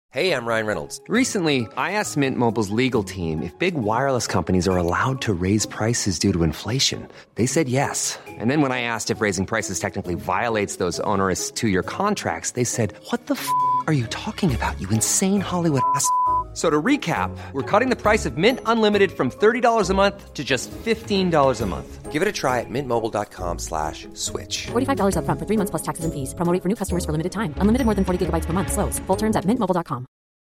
Hey, I'm Ryan Reynolds. Recently, I asked Mint Mobile's legal team if big wireless companies are allowed to raise prices due to inflation. They said yes. And then when I asked if raising prices technically violates those onerous two-year contracts, they said, "What the f*** are you talking about, you insane Hollywood ass?" So to recap, we're cutting the price of Mint Unlimited from $30 a month to just $15 a month. Give it a try at mintmobile.com/switch. $45 up front for 3 months plus taxes and fees. Promo rate for new customers for limited time. Unlimited more than 40 gigabytes per month. Slows full terms at mintmobile.com.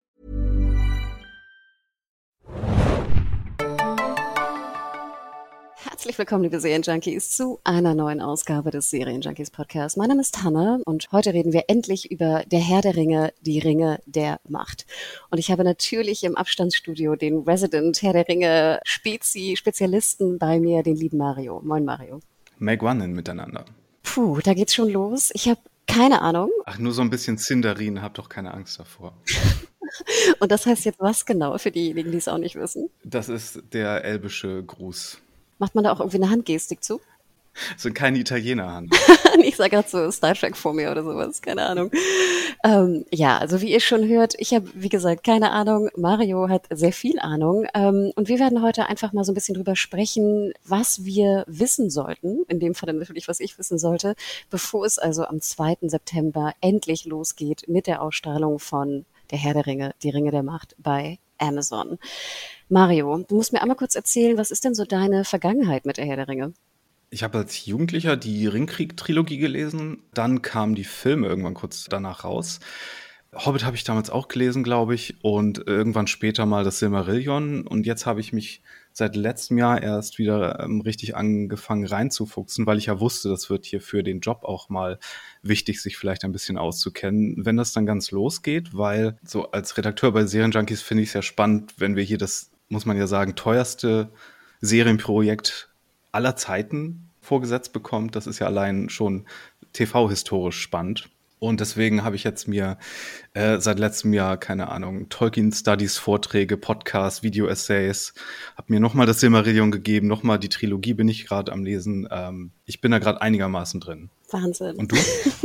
Herzlich willkommen, liebe Serienjunkies, zu einer neuen Ausgabe des Serienjunkies Podcasts. Mein Name ist Hanne und heute reden wir endlich über Der Herr der Ringe, die Ringe der Macht. Und ich habe natürlich im Abstandsstudio den Resident Herr der Ringe Spezialisten bei mir, den lieben Mario. Moin Mario. Make One miteinander. Puh, da geht's schon los. Ich habe keine Ahnung. Ach, nur so ein bisschen Sindarin, hab doch keine Angst davor. Und das heißt jetzt was genau für diejenigen, die es auch nicht wissen? Das ist der elbische Gruß. Macht man da auch irgendwie eine Handgestik zu? Das sind keine Italiener, Hand. Ich sage gerade so Star Trek vor mir oder sowas, keine Ahnung. Ja, also wie ihr schon hört, ich habe, wie gesagt, keine Ahnung. Mario hat sehr viel Ahnung. Und wir werden heute einfach mal so ein bisschen drüber sprechen, was wir wissen sollten, in dem Fall natürlich, was ich wissen sollte, bevor es also am 2. September endlich losgeht mit der Ausstrahlung von Der Herr der Ringe, die Ringe der Macht bei Amazon. Mario, du musst mir einmal kurz erzählen, was ist denn so deine Vergangenheit mit Der Herr der Ringe? Ich habe als Jugendlicher die Ringkrieg-Trilogie gelesen. Dann kamen die Filme irgendwann kurz danach raus. Hobbit habe ich damals auch gelesen, glaube ich. Und irgendwann später mal das Silmarillion. Und jetzt habe ich mich seit letztem Jahr erst wieder richtig angefangen reinzufuchsen, weil ich ja wusste, das wird hier für den Job auch mal wichtig, sich vielleicht ein bisschen auszukennen, wenn das dann ganz losgeht. Weil so als Redakteur bei Serienjunkies finde ich es ja spannend, wenn wir hier das, muss man ja sagen, teuerste Serienprojekt aller Zeiten vorgesetzt bekommt. Das ist ja allein schon TV-historisch spannend. Und deswegen habe ich jetzt mir seit letztem Jahr, keine Ahnung, Tolkien-Studies, Vorträge, Podcasts, Video-Essays, habe mir nochmal das Silmarillion gegeben, nochmal die Trilogie bin ich gerade am Lesen. Ich bin da gerade einigermaßen drin. Wahnsinn. Und du?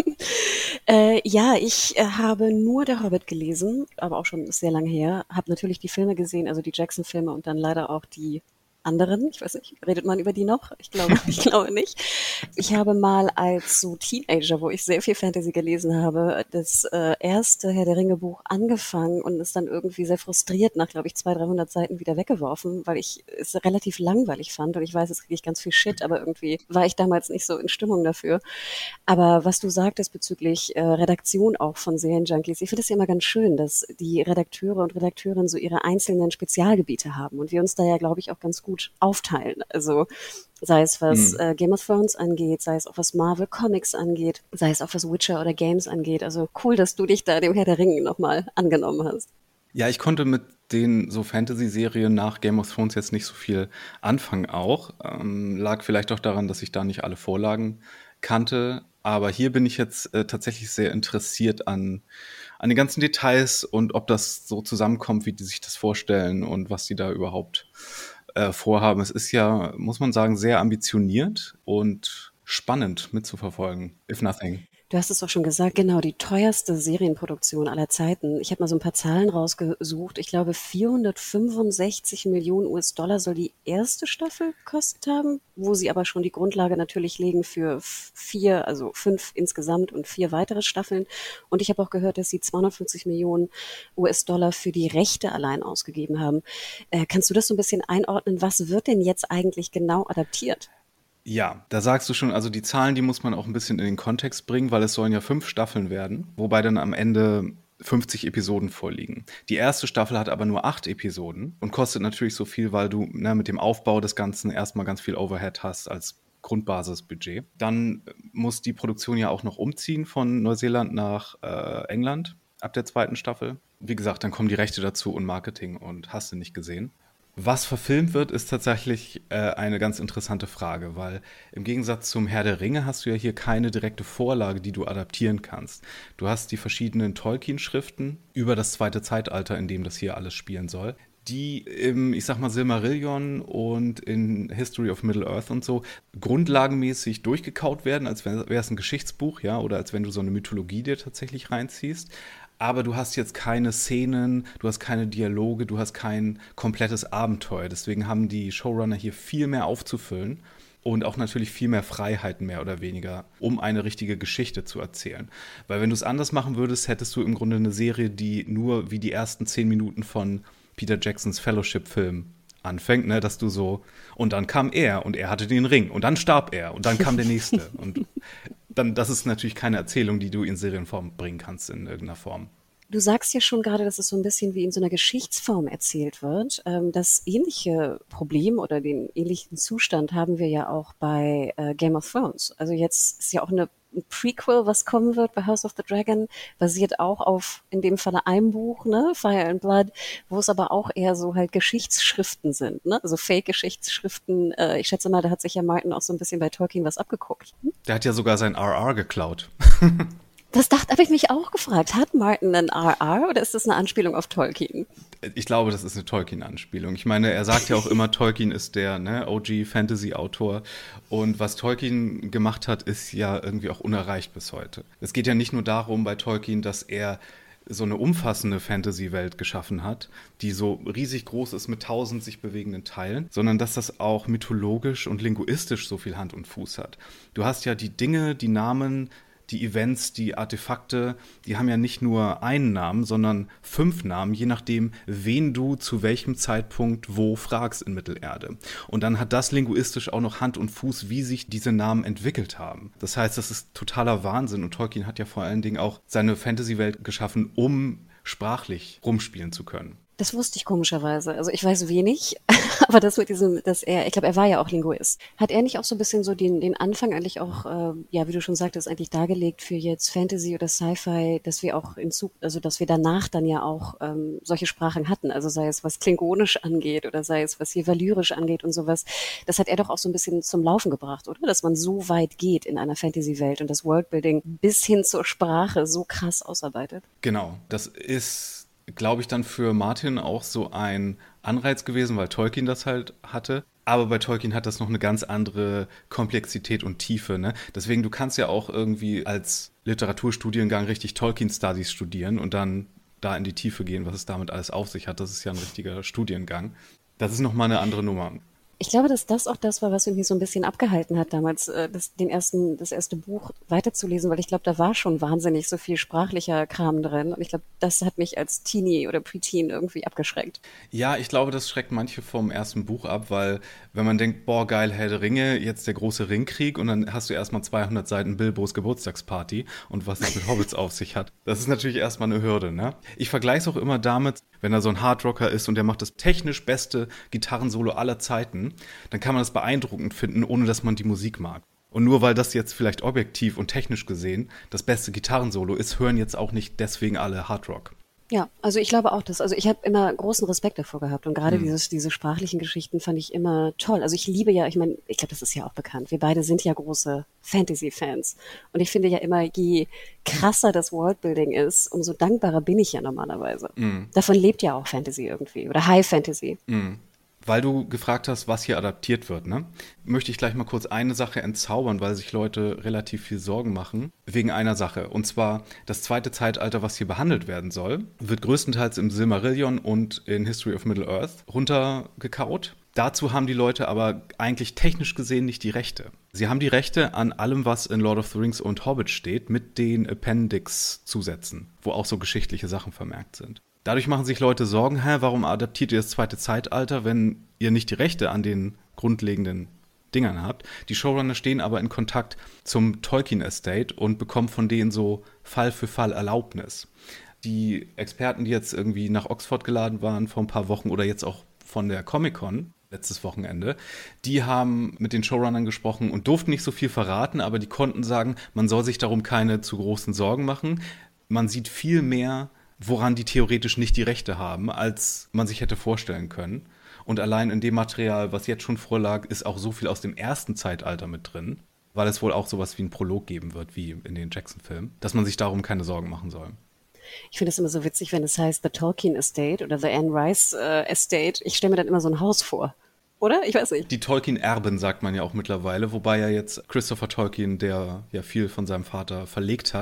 Ja, ich habe nur Der Hobbit gelesen, aber auch schon sehr lange her. Habe natürlich die Filme gesehen, also die Jackson-Filme und dann leider auch die anderen. Ich weiß nicht, redet man über die noch? Ich glaube nicht. Ich habe mal als so Teenager, wo ich sehr viel Fantasy gelesen habe, das erste Herr der Ringe Buch angefangen und es dann irgendwie sehr frustriert nach, glaube ich, 200-300 Seiten wieder weggeworfen, weil ich es relativ langweilig fand und ich weiß, jetzt kriege ich ganz viel Shit, aber irgendwie war ich damals nicht so in Stimmung dafür. Aber was du sagtest bezüglich Redaktion auch von Serienjunkies, ich finde es ja immer ganz schön, dass die Redakteure und Redakteurinnen so ihre einzelnen Spezialgebiete haben und wir uns da ja, glaube ich, auch ganz gut aufteilen. Also sei es was Game of Thrones angeht, sei es auch was Marvel Comics angeht, sei es auch was Witcher oder Games angeht. Also cool, dass du dich da dem Herr der Ringe nochmal angenommen hast. Ja, ich konnte mit den so Fantasy-Serien nach Game of Thrones jetzt nicht so viel anfangen auch. Lag vielleicht auch daran, dass ich da nicht alle Vorlagen kannte. Aber hier bin ich jetzt tatsächlich sehr interessiert an den ganzen Details und ob das so zusammenkommt, wie die sich das vorstellen und was die da überhaupt vorhaben. Es ist ja, muss man sagen, sehr ambitioniert und spannend mitzuverfolgen, if nothing. Du hast es auch schon gesagt, genau, die teuerste Serienproduktion aller Zeiten. Ich habe mal so ein paar Zahlen rausgesucht. Ich glaube, 465 Millionen US-Dollar soll die erste Staffel gekostet haben, wo sie aber schon die Grundlage natürlich legen für 4, also 5 insgesamt und 4 weitere Staffeln. Und ich habe auch gehört, dass sie 250 Millionen US-Dollar für die Rechte allein ausgegeben haben. Kannst du das so ein bisschen einordnen? Was wird denn jetzt eigentlich genau adaptiert? Ja, da sagst du schon, also die Zahlen, die muss man auch ein bisschen in den Kontext bringen, weil es sollen ja 5 Staffeln werden, wobei dann am Ende 50 Episoden vorliegen. Die erste Staffel hat aber nur 8 Episoden und kostet natürlich so viel, weil du mit dem Aufbau des Ganzen erstmal ganz viel Overhead hast als Grundbasisbudget. Dann muss die Produktion ja auch noch umziehen von Neuseeland nach England ab der 2. Staffel. Wie gesagt, dann kommen die Rechte dazu und Marketing und hast du nicht gesehen. Was verfilmt wird, ist tatsächlich eine ganz interessante Frage, weil im Gegensatz zum Herr der Ringe hast du ja hier keine direkte Vorlage, die du adaptieren kannst. Du hast die verschiedenen Tolkien-Schriften über das 2. Zeitalter, in dem das hier alles spielen soll, die im, ich sag mal, Silmarillion und in History of Middle-earth und so grundlagenmäßig durchgekaut werden, als wäre es ein Geschichtsbuch, ja, oder als wenn du so eine Mythologie dir tatsächlich reinziehst. aber du hast jetzt keine Szenen, du hast keine Dialoge, du hast kein komplettes Abenteuer. Deswegen haben die Showrunner hier viel mehr aufzufüllen und auch natürlich viel mehr Freiheiten mehr oder weniger, um eine richtige Geschichte zu erzählen. Weil wenn du es anders machen würdest, hättest du im Grunde eine Serie, die nur wie die ersten 10 Minuten von Peter Jacksons Fellowship-Film anfängt, ne, dass du so, und dann kam er und er hatte den Ring und dann starb er und dann kam der nächste. Und dann, das ist natürlich keine Erzählung, die du in Serienform bringen kannst in irgendeiner Form. Du sagst ja schon gerade, dass es so ein bisschen wie in so einer Geschichtsform erzählt wird. Das ähnliche Problem oder den ähnlichen Zustand haben wir ja auch bei Game of Thrones. Also jetzt ist ja auch ein Prequel, was kommen wird bei House of the Dragon, basiert auch auf, in dem Falle, einem Buch, ne, Fire and Blood, wo es aber auch eher so halt Geschichtsschriften sind, ne, also Fake-Geschichtsschriften. Ich schätze mal, da hat sich ja Martin auch so ein bisschen bei Tolkien was abgeguckt. Der hat ja sogar sein RR geklaut. Habe ich mich auch gefragt. Hat Martin einen RR oder ist das eine Anspielung auf Tolkien? Ich glaube, das ist eine Tolkien-Anspielung. Ich meine, er sagt ja auch immer, Tolkien ist der OG-Fantasy-Autor. Und was Tolkien gemacht hat, ist ja irgendwie auch unerreicht bis heute. Es geht ja nicht nur darum bei Tolkien, dass er so eine umfassende Fantasy-Welt geschaffen hat, die so riesig groß ist mit 1000 sich bewegenden Teilen, sondern dass das auch mythologisch und linguistisch so viel Hand und Fuß hat. Du hast ja die Dinge, die Namen, die Events, die Artefakte, die haben ja nicht nur einen Namen, sondern 5 Namen, je nachdem, wen du zu welchem Zeitpunkt wo fragst in Mittelerde. Und dann hat das linguistisch auch noch Hand und Fuß, wie sich diese Namen entwickelt haben. Das heißt, das ist totaler Wahnsinn. Und Tolkien hat ja vor allen Dingen auch seine Fantasy-Welt geschaffen, um sprachlich rumspielen zu können. Das wusste ich komischerweise. Also ich weiß wenig, aber das mit diesem, ich glaube, er war ja auch Linguist. Hat er nicht auch so ein bisschen so den Anfang eigentlich auch, ja, wie du schon sagtest, eigentlich dargelegt für jetzt Fantasy oder Sci-Fi, dass wir auch dass wir danach dann ja auch solche Sprachen hatten, also sei es was Klingonisch angeht oder sei es was hier Valyrisch angeht und sowas. Das hat er doch auch so ein bisschen zum Laufen gebracht, oder? Dass man so weit geht in einer Fantasy-Welt und das Worldbuilding bis hin zur Sprache so krass ausarbeitet. Genau, das ist, glaube ich, dann für Martin auch so ein Anreiz gewesen, weil Tolkien das halt hatte. Aber bei Tolkien hat das noch eine ganz andere Komplexität und Tiefe, ne? Deswegen, du kannst ja auch irgendwie als Literaturstudiengang richtig Tolkien-Studies studieren und dann da in die Tiefe gehen, was es damit alles auf sich hat. Das ist ja ein richtiger Studiengang. Das ist nochmal eine andere Nummer. Ich glaube, dass das auch das war, was mich so ein bisschen abgehalten hat, damals das erste Buch weiterzulesen, weil ich glaube, da war schon wahnsinnig so viel sprachlicher Kram drin. Und ich glaube, das hat mich als Teenie oder Preteen irgendwie abgeschreckt. Ja, ich glaube, das schreckt manche vom ersten Buch ab, weil wenn man denkt, boah, geil, Herr der Ringe, jetzt der große Ringkrieg und dann hast du erstmal 200 Seiten Bilbos Geburtstagsparty und was es mit Hobbits auf sich hat. Das ist natürlich erstmal eine Hürde, ne? Ich vergleiche es auch immer damit, wenn er so ein Hardrocker ist und der macht das technisch beste Gitarrensolo aller Zeiten, dann kann man das beeindruckend finden, ohne dass man die Musik mag. Und nur weil das jetzt vielleicht objektiv und technisch gesehen das beste Gitarrensolo ist, hören jetzt auch nicht deswegen alle Hardrock. Ja, also ich glaube auch, also ich habe immer großen Respekt davor gehabt und gerade diese sprachlichen Geschichten fand ich immer toll. Also ich liebe ja, ich meine, ich glaube, das ist ja auch bekannt. Wir beide sind ja große Fantasy-Fans und ich finde ja immer, je krasser das Worldbuilding ist, umso dankbarer bin ich ja normalerweise. Davon lebt ja auch Fantasy irgendwie oder High Fantasy. Weil du gefragt hast, was hier adaptiert wird, ne? Möchte ich gleich mal kurz eine Sache entzaubern, weil sich Leute relativ viel Sorgen machen, wegen einer Sache. Und zwar, das zweite Zeitalter, was hier behandelt werden soll, wird größtenteils im Silmarillion und in History of Middle-earth runtergekaut. Dazu haben die Leute aber eigentlich technisch gesehen nicht die Rechte. Sie haben die Rechte an allem, was in Lord of the Rings und Hobbit steht, mit den Appendix-Zusätzen, wo auch so geschichtliche Sachen vermerkt sind. Dadurch machen sich Leute Sorgen, warum adaptiert ihr das zweite Zeitalter, wenn ihr nicht die Rechte an den grundlegenden Dingern habt? Die Showrunner stehen aber in Kontakt zum Tolkien Estate und bekommen von denen so Fall für Fall Erlaubnis. Die Experten, die jetzt irgendwie nach Oxford geladen waren vor ein paar Wochen oder jetzt auch von der Comic-Con letztes Wochenende, die haben mit den Showrunnern gesprochen und durften nicht so viel verraten, aber die konnten sagen, man soll sich darum keine zu großen Sorgen machen. Man sieht viel mehr, woran die theoretisch nicht die Rechte haben, als man sich hätte vorstellen können. Und allein in dem Material, was jetzt schon vorlag, ist auch so viel aus dem ersten Zeitalter mit drin, weil es wohl auch sowas wie einen Prolog geben wird, wie in den Jackson-Filmen, dass man sich darum keine Sorgen machen soll. Ich finde es immer so witzig, wenn es heißt The Tolkien Estate oder The Anne Rice Estate. Ich stelle mir dann immer so ein Haus vor. Oder? Ich weiß nicht. Die Tolkien-Erben sagt man ja auch mittlerweile, wobei ja jetzt Christopher Tolkien, der ja viel von seinem Vater verlegt hat,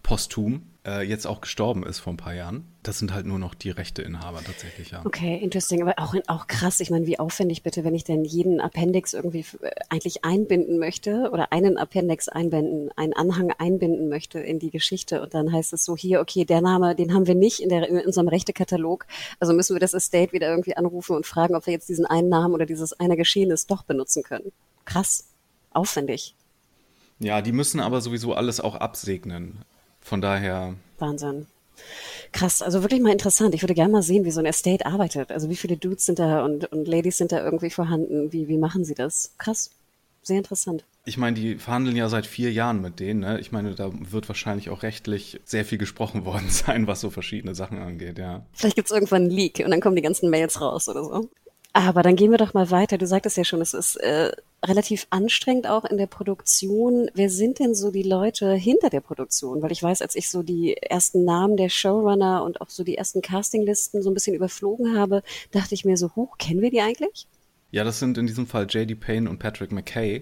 posthum jetzt auch gestorben ist vor ein paar Jahren. Das sind halt nur noch die Rechteinhaber tatsächlich, ja. Okay, interesting, aber auch krass. Ich meine, wie aufwendig bitte, wenn ich denn jeden Appendix irgendwie eigentlich einbinden möchte oder einen Appendix einbinden, einen Anhang einbinden möchte in die Geschichte und dann heißt es so hier, okay, der Name, den haben wir nicht in unserem Rechtekatalog, also müssen wir das Estate wieder irgendwie anrufen und fragen, ob wir jetzt diesen einen Namen oder dieses eine Geschehnis doch benutzen können. Krass, aufwendig. Ja, die müssen aber sowieso alles auch absegnen. Von daher. Wahnsinn. Krass, also wirklich mal interessant. Ich würde gerne mal sehen, wie so ein Estate arbeitet. Also wie viele Dudes sind da und Ladies sind da irgendwie vorhanden? Wie machen sie das? Krass, sehr interessant. Ich meine, die verhandeln ja seit 4 Jahren mit denen. Ne? Ich meine, da wird wahrscheinlich auch rechtlich sehr viel gesprochen worden sein, was so verschiedene Sachen angeht, ja. Vielleicht gibt es irgendwann einen Leak und dann kommen die ganzen Mails raus oder so. Aber dann gehen wir doch mal weiter. Du sagtest ja schon, es ist relativ anstrengend auch in der Produktion. Wer sind denn so die Leute hinter der Produktion? Weil ich weiß, als ich so die ersten Namen der Showrunner und auch so die ersten Castinglisten so ein bisschen überflogen habe, dachte ich mir so, kennen wir die eigentlich? Ja, das sind in diesem Fall J.D. Payne und Patrick McKay,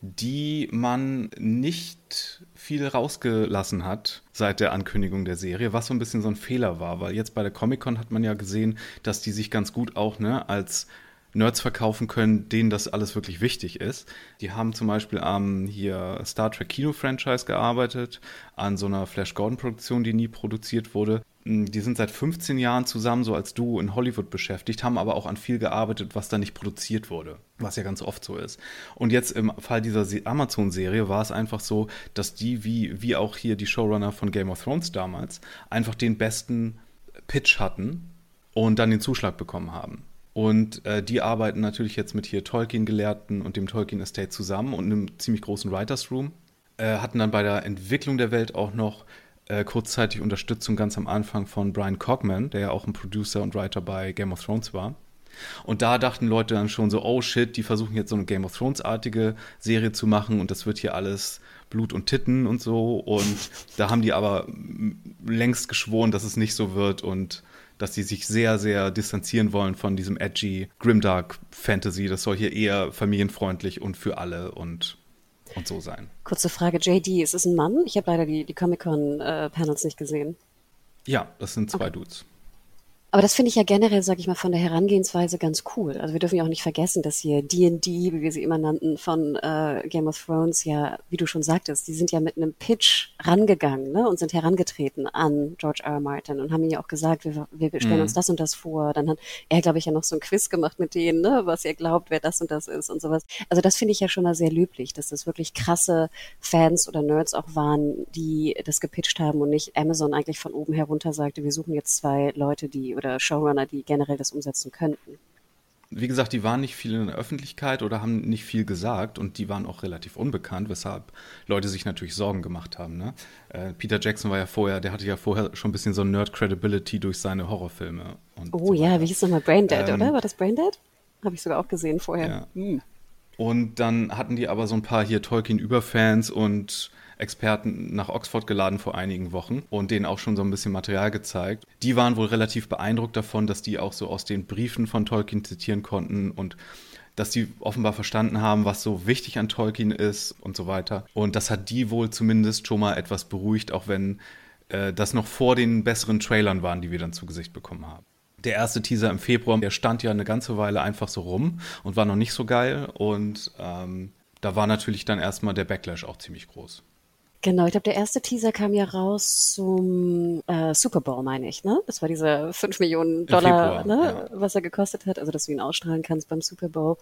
die man nicht viel rausgelassen hat seit der Ankündigung der Serie, was so ein bisschen so ein Fehler war, weil jetzt bei der Comic-Con hat man ja gesehen, dass die sich ganz gut auch als Nerds verkaufen können, denen das alles wirklich wichtig ist. Die haben zum Beispiel am Star Trek Kino-Franchise gearbeitet, an so einer Flash Gordon-Produktion, die nie produziert wurde. Die sind seit 15 Jahren zusammen so als Duo in Hollywood beschäftigt, haben aber auch an viel gearbeitet, was da nicht produziert wurde, was ja ganz oft so ist. Und jetzt im Fall dieser Amazon-Serie war es einfach so, dass die, wie auch hier die Showrunner von Game of Thrones damals, einfach den besten Pitch hatten und dann den Zuschlag bekommen haben. Und die arbeiten natürlich jetzt mit hier Tolkien-Gelehrten und dem Tolkien Estate zusammen und einem ziemlich großen Writers Room. Hatten dann bei der Entwicklung der Welt auch noch kurzzeitig Unterstützung ganz am Anfang von Brian Cogman, der ja auch ein Producer und Writer bei Game of Thrones war. Und da dachten Leute dann schon so, oh shit, die versuchen jetzt so eine Game of Thrones-artige Serie zu machen und das wird hier alles Blut und Titten und so. Und da haben die aber längst geschworen, dass es nicht so wird und dass sie sich sehr, sehr distanzieren wollen von diesem edgy Grimdark Fantasy. Das soll hier eher familienfreundlich und für alle und so sein. Kurze Frage, JD, ist es ein Mann? Ich habe leider die Comic-Con-Panels nicht gesehen. Ja, das sind 2 Dudes. Aber das finde ich ja generell, sage ich mal, von der Herangehensweise ganz cool. Also wir dürfen ja auch nicht vergessen, dass hier D&D, wie wir sie immer nannten, von Game of Thrones, ja, wie du schon sagtest, die sind ja mit einem Pitch rangegangen, ne, und sind herangetreten an George R. R. Martin und haben ihm ja auch gesagt, wir stellen uns das und das vor. Dann hat er, glaube ich, ja noch so ein Quiz gemacht mit denen, ne, was ihr glaubt, wer das und das ist und sowas. Also das finde ich ja schon mal sehr löblich, dass das wirklich krasse Fans oder Nerds auch waren, die das gepitcht haben und nicht Amazon eigentlich von oben herunter sagte, wir suchen jetzt 2 Leute, oder Showrunner, die generell das umsetzen könnten. Wie gesagt, die waren nicht viel in der Öffentlichkeit oder haben nicht viel gesagt und die waren auch relativ unbekannt, weshalb Leute sich natürlich Sorgen gemacht haben. Ne? Peter Jackson der hatte ja vorher schon ein bisschen so Nerd-Credibility durch seine Horrorfilme. Und so ja, wie hieß nochmal? Braindead, oder? War das Braindead? Habe ich sogar auch gesehen vorher. Ja. Und dann hatten die aber so ein paar hier Tolkien-Überfans und Experten nach Oxford geladen vor einigen Wochen und denen auch schon so ein bisschen Material gezeigt. Die waren wohl relativ beeindruckt davon, dass die auch so aus den Briefen von Tolkien zitieren konnten und dass die offenbar verstanden haben, was so wichtig an Tolkien ist und so weiter. Und das hat die wohl zumindest schon mal etwas beruhigt, auch wenn das noch vor den besseren Trailern waren, die wir dann zu Gesicht bekommen haben. Der erste Teaser im Februar, der stand ja eine ganze Weile einfach so rum und war noch nicht so geil. Und da war natürlich dann erstmal der Backlash auch ziemlich groß. Genau, ich glaube, der erste Teaser kam ja raus zum Super Bowl, meine ich, ne? Das war diese 5 Millionen Dollar, ne? Ja. Was er gekostet hat, also dass du ihn ausstrahlen kannst beim Super Bowl.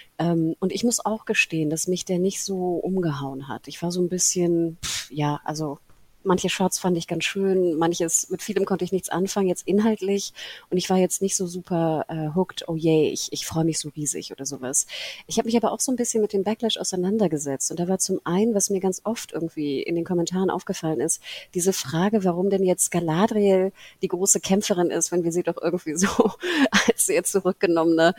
Und ich muss auch gestehen, dass mich der nicht so umgehauen hat. Ich war so ein bisschen, also manche Shots fand ich ganz schön, mit vielem konnte ich nichts anfangen, jetzt inhaltlich. Und ich war jetzt nicht so super hooked, oh je, ich freue mich so riesig oder sowas. Ich habe mich aber auch so ein bisschen mit dem Backlash auseinandergesetzt. Und da war zum einen, was mir ganz oft irgendwie in den Kommentaren aufgefallen ist, diese Frage, warum denn jetzt Galadriel die große Kämpferin ist, wenn wir sie doch irgendwie so als sehr zurückgenommene,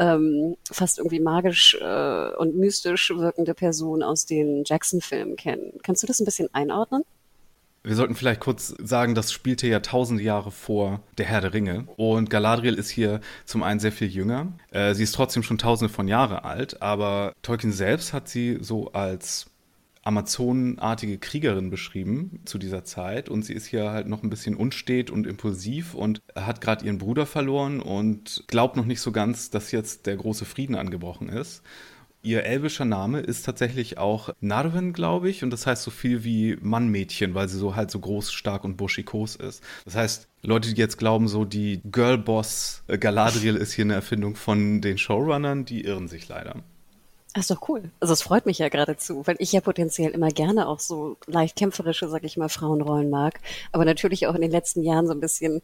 fast irgendwie magisch und mystisch wirkende Person aus den Jackson-Filmen kennen. Kannst du das ein bisschen einordnen? Wir sollten vielleicht kurz sagen, das spielte ja tausende Jahre vor der Herr der Ringe. Und Galadriel ist hier zum einen sehr viel jünger. Sie ist trotzdem schon tausende von Jahren alt, aber Tolkien selbst hat sie so als amazonenartige Kriegerin beschrieben zu dieser Zeit und sie ist hier halt noch ein bisschen unstet und impulsiv und hat gerade ihren Bruder verloren und glaubt noch nicht so ganz, dass jetzt der große Frieden angebrochen ist. Ihr elbischer Name ist tatsächlich auch Narwen, glaube ich, und das heißt so viel wie Mann-Mädchen, weil sie so halt so groß, stark und buschikos ist. Das heißt, Leute, die jetzt glauben, so die Girlboss Galadriel ist hier eine Erfindung von den Showrunnern, die irren sich leider. Das ist doch cool. Also es freut mich ja geradezu, weil ich ja potenziell immer gerne auch so leicht kämpferische, sag ich mal, Frauenrollen mag. Aber natürlich auch in den letzten Jahren so ein bisschen,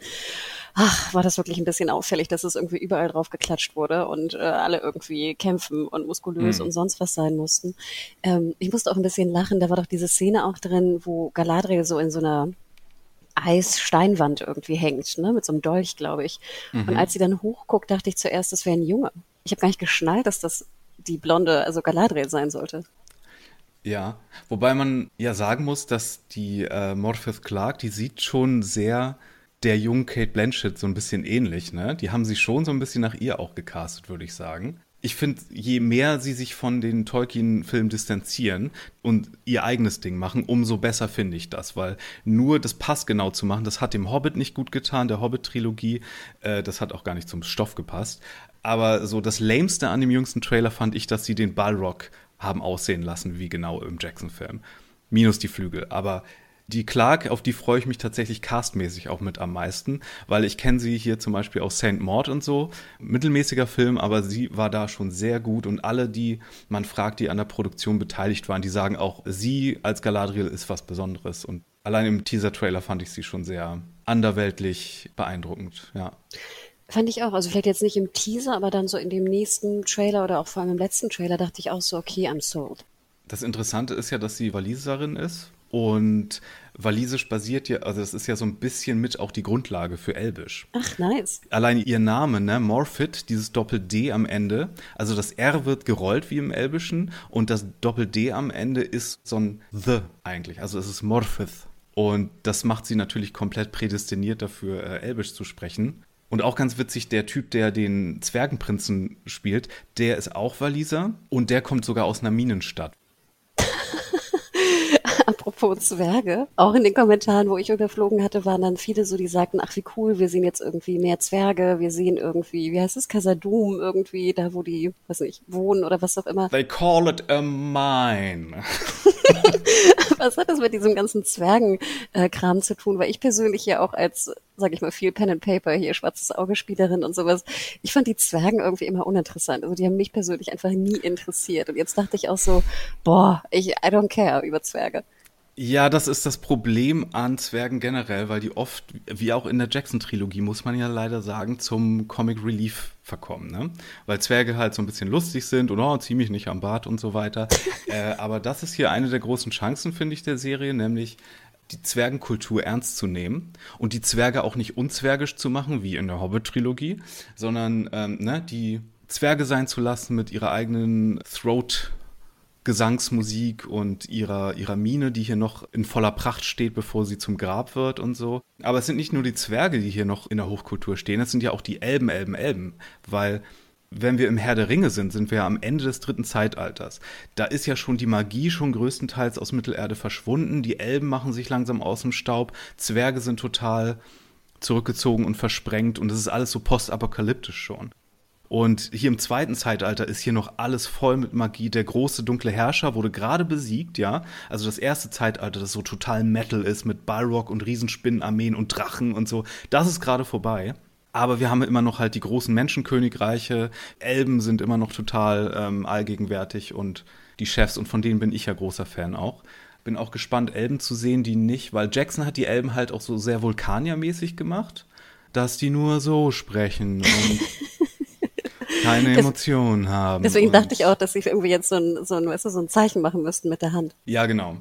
war das wirklich ein bisschen auffällig, dass es irgendwie überall drauf geklatscht wurde und alle irgendwie kämpfen und muskulös und sonst was sein mussten. Ich musste auch ein bisschen lachen, da war doch diese Szene auch drin, wo Galadriel so in so einer Eissteinwand irgendwie hängt, ne, mit so einem Dolch, glaube ich. Und als sie dann hochguckt, dachte ich zuerst, das wäre ein Junge. Ich habe gar nicht geschnallt, dass das die blonde, also Galadriel sein sollte. Ja, wobei man ja sagen muss, dass die Morpeth Clark, die sieht schon sehr der jungen Cate Blanchett so ein bisschen ähnlich, ne? Die haben sie schon so ein bisschen nach ihr auch gecastet, würde ich sagen. Ich finde, je mehr sie sich von den Tolkien-Filmen distanzieren und ihr eigenes Ding machen, umso besser finde ich das, weil nur das passgenau zu machen, das hat dem Hobbit nicht gut getan, der Hobbit-Trilogie, das hat auch gar nicht zum Stoff gepasst. Aber so das Lameste an dem jüngsten Trailer fand ich, dass sie den Balrog haben aussehen lassen, wie genau im Jackson-Film. Minus die Flügel. Aber die Clark, auf die freue ich mich tatsächlich castmäßig auch mit am meisten, weil ich kenne sie hier zum Beispiel aus Saint Maud und so. Mittelmäßiger Film, aber sie war da schon sehr gut. Und alle, die man fragt, die an der Produktion beteiligt waren, die sagen auch, sie als Galadriel ist was Besonderes. Und allein im Teaser-Trailer fand ich sie schon sehr anderweltlich beeindruckend, ja. Fand ich auch, also vielleicht jetzt nicht im Teaser, aber dann so in dem nächsten Trailer oder auch vor allem im letzten Trailer dachte ich auch so, okay, I'm sold. Das Interessante ist ja, dass sie Waliserin ist und Walisisch basiert ja, also das ist ja so ein bisschen mit auch die Grundlage für Elbisch. Ach, nice. Allein ihr Name, ne, Morphit, dieses Doppel-D am Ende, also das R wird gerollt wie im Elbischen und das Doppel-D am Ende ist so ein The eigentlich, also es ist Morphith. Und das macht sie natürlich komplett prädestiniert dafür, Elbisch zu sprechen. Und auch ganz witzig, der Typ, der den Zwergenprinzen spielt, der ist auch Waliser und der kommt sogar aus einer Minenstadt. Apropos Zwerge, auch in den Kommentaren, wo ich überflogen hatte, waren dann viele so, die sagten, ach wie cool, wir sehen jetzt irgendwie mehr Zwerge, wir sehen irgendwie, wie heißt es, Khazad-dûm irgendwie, da wo die, weiß nicht, wohnen oder was auch immer. They call it a mine. Was hat das mit diesem ganzen Zwergen-Kram zu tun? Weil ich persönlich ja auch als, sag ich mal, viel Pen and Paper hier, schwarzes Auge-Spielerin und sowas, ich fand die Zwergen irgendwie immer uninteressant. Also die haben mich persönlich einfach nie interessiert. Und jetzt dachte ich auch so, I don't care über Zwerge. Ja, das ist das Problem an Zwergen generell, weil die oft, wie auch in der Jackson-Trilogie, muss man ja leider sagen, zum Comic Relief verkommen, ne? Weil Zwerge halt so ein bisschen lustig sind und zieh mich nicht am Bart und so weiter. Aber das ist hier eine der großen Chancen, finde ich, der Serie, nämlich die Zwergenkultur ernst zu nehmen und die Zwerge auch nicht unzwergisch zu machen, wie in der Hobbit-Trilogie, sondern die Zwerge sein zu lassen mit ihrer eigenen Throat- Gesangsmusik und ihrer Mine, die hier noch in voller Pracht steht, bevor sie zum Grab wird und so. Aber es sind nicht nur die Zwerge, die hier noch in der Hochkultur stehen, es sind ja auch die Elben, weil wenn wir im Herr der Ringe sind, sind wir ja am Ende des 3. Zeitalters. Da ist ja schon die Magie schon größtenteils aus Mittelerde verschwunden, die Elben machen sich langsam aus dem Staub, Zwerge sind total zurückgezogen und versprengt und es ist alles so postapokalyptisch schon. Und hier im 2. Zeitalter ist hier noch alles voll mit Magie. Der große dunkle Herrscher wurde gerade besiegt, ja. Also das 1. Zeitalter, das so total Metal ist mit Balrog und Riesenspinnenarmeen und Drachen und so. Das ist gerade vorbei. Aber wir haben immer noch halt die großen Menschenkönigreiche. Elben sind immer noch total allgegenwärtig und die Chefs. Und von denen bin ich ja großer Fan auch. Bin auch gespannt, Elben zu sehen, die nicht, weil Jackson hat die Elben halt auch so sehr vulkaniermäßig gemacht, dass die nur so sprechen und keine Emotionen haben. Deswegen dachte ich auch, dass sie irgendwie jetzt so ein Zeichen machen müssten mit der Hand. Ja, genau.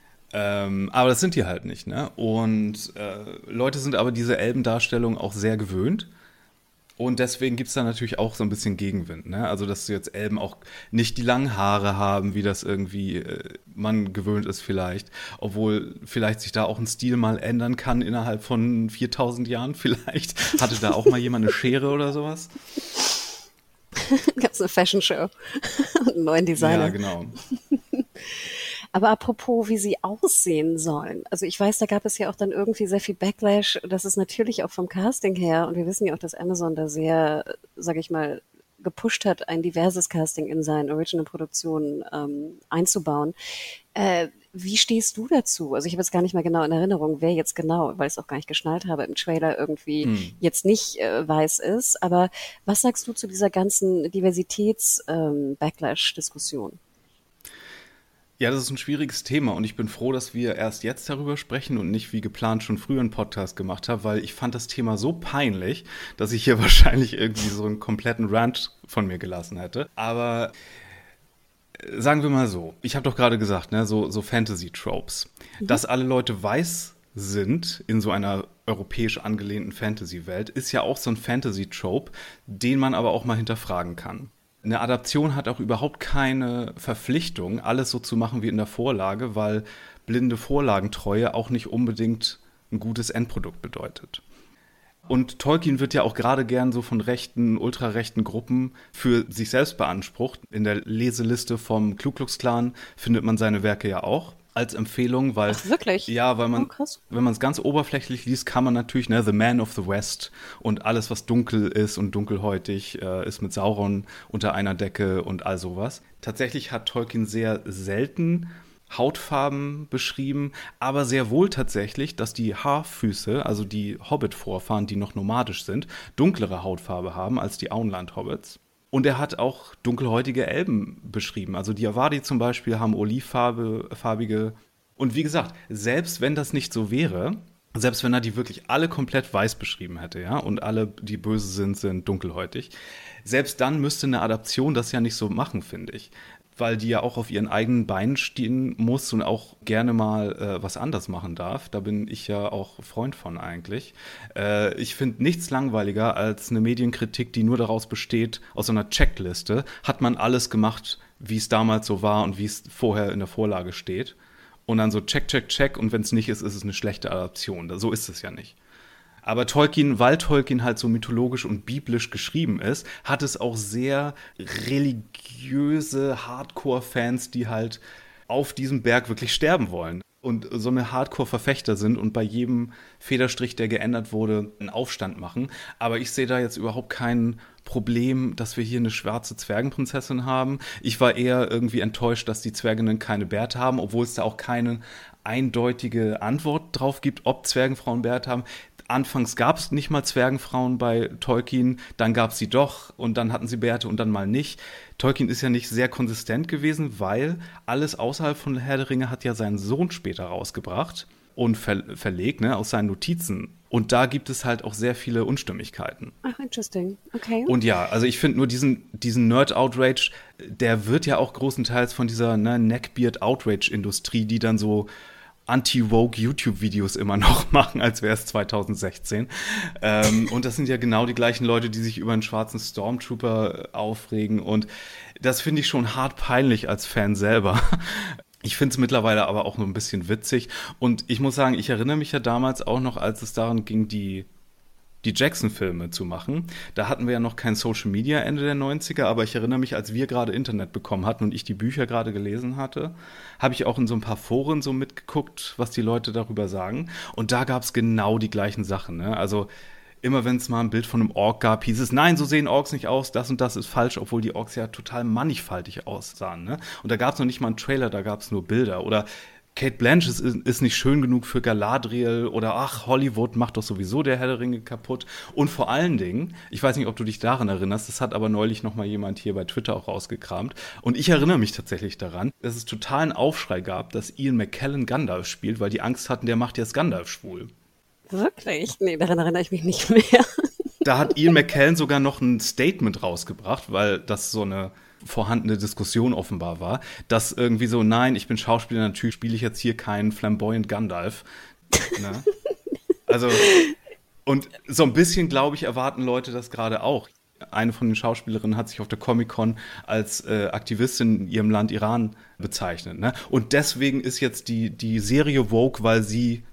Aber das sind die halt nicht, ne? Und Leute sind aber diese Elbendarstellung auch sehr gewöhnt. Und deswegen gibt es da natürlich auch so ein bisschen Gegenwind, ne? Also, dass jetzt Elben auch nicht die langen Haare haben, wie das irgendwie man gewöhnt ist vielleicht. Obwohl vielleicht sich da auch ein Stil mal ändern kann innerhalb von 4000 Jahren vielleicht. Hatte da auch mal jemand eine Schere oder sowas? Gab es eine Fashion Show und einen neuen Designer. Ja, genau. Aber apropos, wie sie aussehen sollen. Also ich weiß, da gab es ja auch dann irgendwie sehr viel Backlash. Das ist natürlich auch vom Casting her. Und wir wissen ja auch, dass Amazon da sehr, sage ich mal, gepusht hat, ein diverses Casting in seinen Original-Produktionen einzubauen. Wie stehst du dazu? Also ich habe jetzt gar nicht mehr genau in Erinnerung, wer jetzt genau, weil ich es auch gar nicht geschnallt habe, im Trailer irgendwie jetzt nicht weiß ist. Aber was sagst du zu dieser ganzen Diversitäts-Backlash-Diskussion? Ja, das ist ein schwieriges Thema und ich bin froh, dass wir erst jetzt darüber sprechen und nicht wie geplant schon früher einen Podcast gemacht haben, weil ich fand das Thema so peinlich, dass ich hier wahrscheinlich irgendwie so einen kompletten Rant von mir gelassen hätte. Aber sagen wir mal so, ich habe doch gerade gesagt, ne, so Fantasy-Tropes, dass alle Leute weiß sind in so einer europäisch angelehnten Fantasy-Welt, ist ja auch so ein Fantasy-Trope, den man aber auch mal hinterfragen kann. Eine Adaption hat auch überhaupt keine Verpflichtung, alles so zu machen wie in der Vorlage, weil blinde Vorlagentreue auch nicht unbedingt ein gutes Endprodukt bedeutet. Und Tolkien wird ja auch gerade gern so von rechten, ultrarechten Gruppen für sich selbst beansprucht. In der Leseliste vom Ku Klux Klan findet man seine Werke ja auch als Empfehlung, weil Ach, wirklich? ja, weil man, krass. wenn man es ganz oberflächlich liest, kann man natürlich, ne, The Man of the West und alles, was dunkel ist und dunkelhäutig, ist mit Sauron unter einer Decke und all sowas. Tatsächlich hat Tolkien sehr selten Hautfarben beschrieben, aber sehr wohl tatsächlich, dass die Haarfüße, also die Hobbit-Vorfahren, die noch nomadisch sind, dunklere Hautfarbe haben als die Auenland-Hobbits. Und er hat auch dunkelhäutige Elben beschrieben. Also die Avadi zum Beispiel haben olivfarbige. Und wie gesagt, selbst wenn das nicht so wäre, selbst wenn er die wirklich alle komplett weiß beschrieben hätte, ja, und alle, die böse sind dunkelhäutig, selbst dann müsste eine Adaption das ja nicht so machen, finde ich. Weil die ja auch auf ihren eigenen Beinen stehen muss und auch gerne mal was anders machen darf. Da bin ich ja auch Freund von eigentlich. Ich finde nichts langweiliger als eine Medienkritik, die nur daraus besteht, aus so einer Checkliste, hat man alles gemacht, wie es damals so war und wie es vorher in der Vorlage steht. Und dann so check, check, check und wenn es nicht ist, ist es eine schlechte Adaption. So ist es ja nicht. Aber Tolkien, weil Tolkien halt so mythologisch und biblisch geschrieben ist, hat es auch sehr religiöse Hardcore-Fans, die halt auf diesem Berg wirklich sterben wollen und so eine Hardcore-Verfechter sind und bei jedem Federstrich, der geändert wurde, einen Aufstand machen. Aber ich sehe da jetzt überhaupt kein Problem, dass wir hier eine schwarze Zwergenprinzessin haben. Ich war eher irgendwie enttäuscht, dass die Zwerginnen keine Bärte haben, obwohl es da auch keine eindeutige Antwort drauf gibt, ob Zwergenfrauen Bärte haben. Anfangs gab es nicht mal Zwergenfrauen bei Tolkien, dann gab es sie doch und dann hatten sie Bärte und dann mal nicht. Tolkien ist ja nicht sehr konsistent gewesen, weil alles außerhalb von Herr der Ringe hat ja seinen Sohn später rausgebracht und verlegt, ne, aus seinen Notizen. Und da gibt es halt auch sehr viele Unstimmigkeiten. Ach, interesting. Okay. Und ja, also ich finde nur diesen Nerd-Outrage, der wird ja auch großenteils von dieser Neckbeard-Outrage-Industrie, die dann so Anti-Woke YouTube-Videos immer noch machen, als wäre es 2016. Und das sind ja genau die gleichen Leute, die sich über einen schwarzen Stormtrooper aufregen. Und das finde ich schon hart peinlich als Fan selber. Ich finde es mittlerweile aber auch nur ein bisschen witzig. Und ich muss sagen, ich erinnere mich ja damals auch noch, als es daran ging, die Jackson-Filme zu machen. Da hatten wir ja noch kein Social Media Ende der 90er, aber ich erinnere mich, als wir gerade Internet bekommen hatten und ich die Bücher gerade gelesen hatte, habe ich auch in so ein paar Foren so mitgeguckt, was die Leute darüber sagen. Und da gab es genau die gleichen Sachen, ne? Also immer wenn es mal ein Bild von einem Ork gab, hieß es, nein, so sehen Orks nicht aus, das und das ist falsch, obwohl die Orks ja total mannigfaltig aussahen, ne? Und da gab es noch nicht mal einen Trailer, da gab es nur Bilder. Oder Cate Blanchett ist nicht schön genug für Galadriel oder ach, Hollywood macht doch sowieso der Herr der Ringe kaputt. Und vor allen Dingen, ich weiß nicht, ob du dich daran erinnerst, das hat aber neulich noch mal jemand hier bei Twitter auch rausgekramt. Und ich erinnere mich tatsächlich daran, dass es totalen Aufschrei gab, dass Ian McKellen Gandalf spielt, weil die Angst hatten, der macht jetzt Gandalf schwul. Wirklich? Nee, daran erinnere ich mich nicht mehr. Da hat Ian McKellen sogar noch ein Statement rausgebracht, weil das so eine vorhandene Diskussion offenbar war, dass irgendwie so, nein, ich bin Schauspieler, natürlich spiele ich jetzt hier keinen flamboyant Gandalf. Ne? Also, und so ein bisschen, glaube ich, erwarten Leute das gerade auch. Eine von den Schauspielerinnen hat sich auf der Comic-Con als Aktivistin in ihrem Land Iran bezeichnet. Ne? Und deswegen ist jetzt die Serie woke, weil sie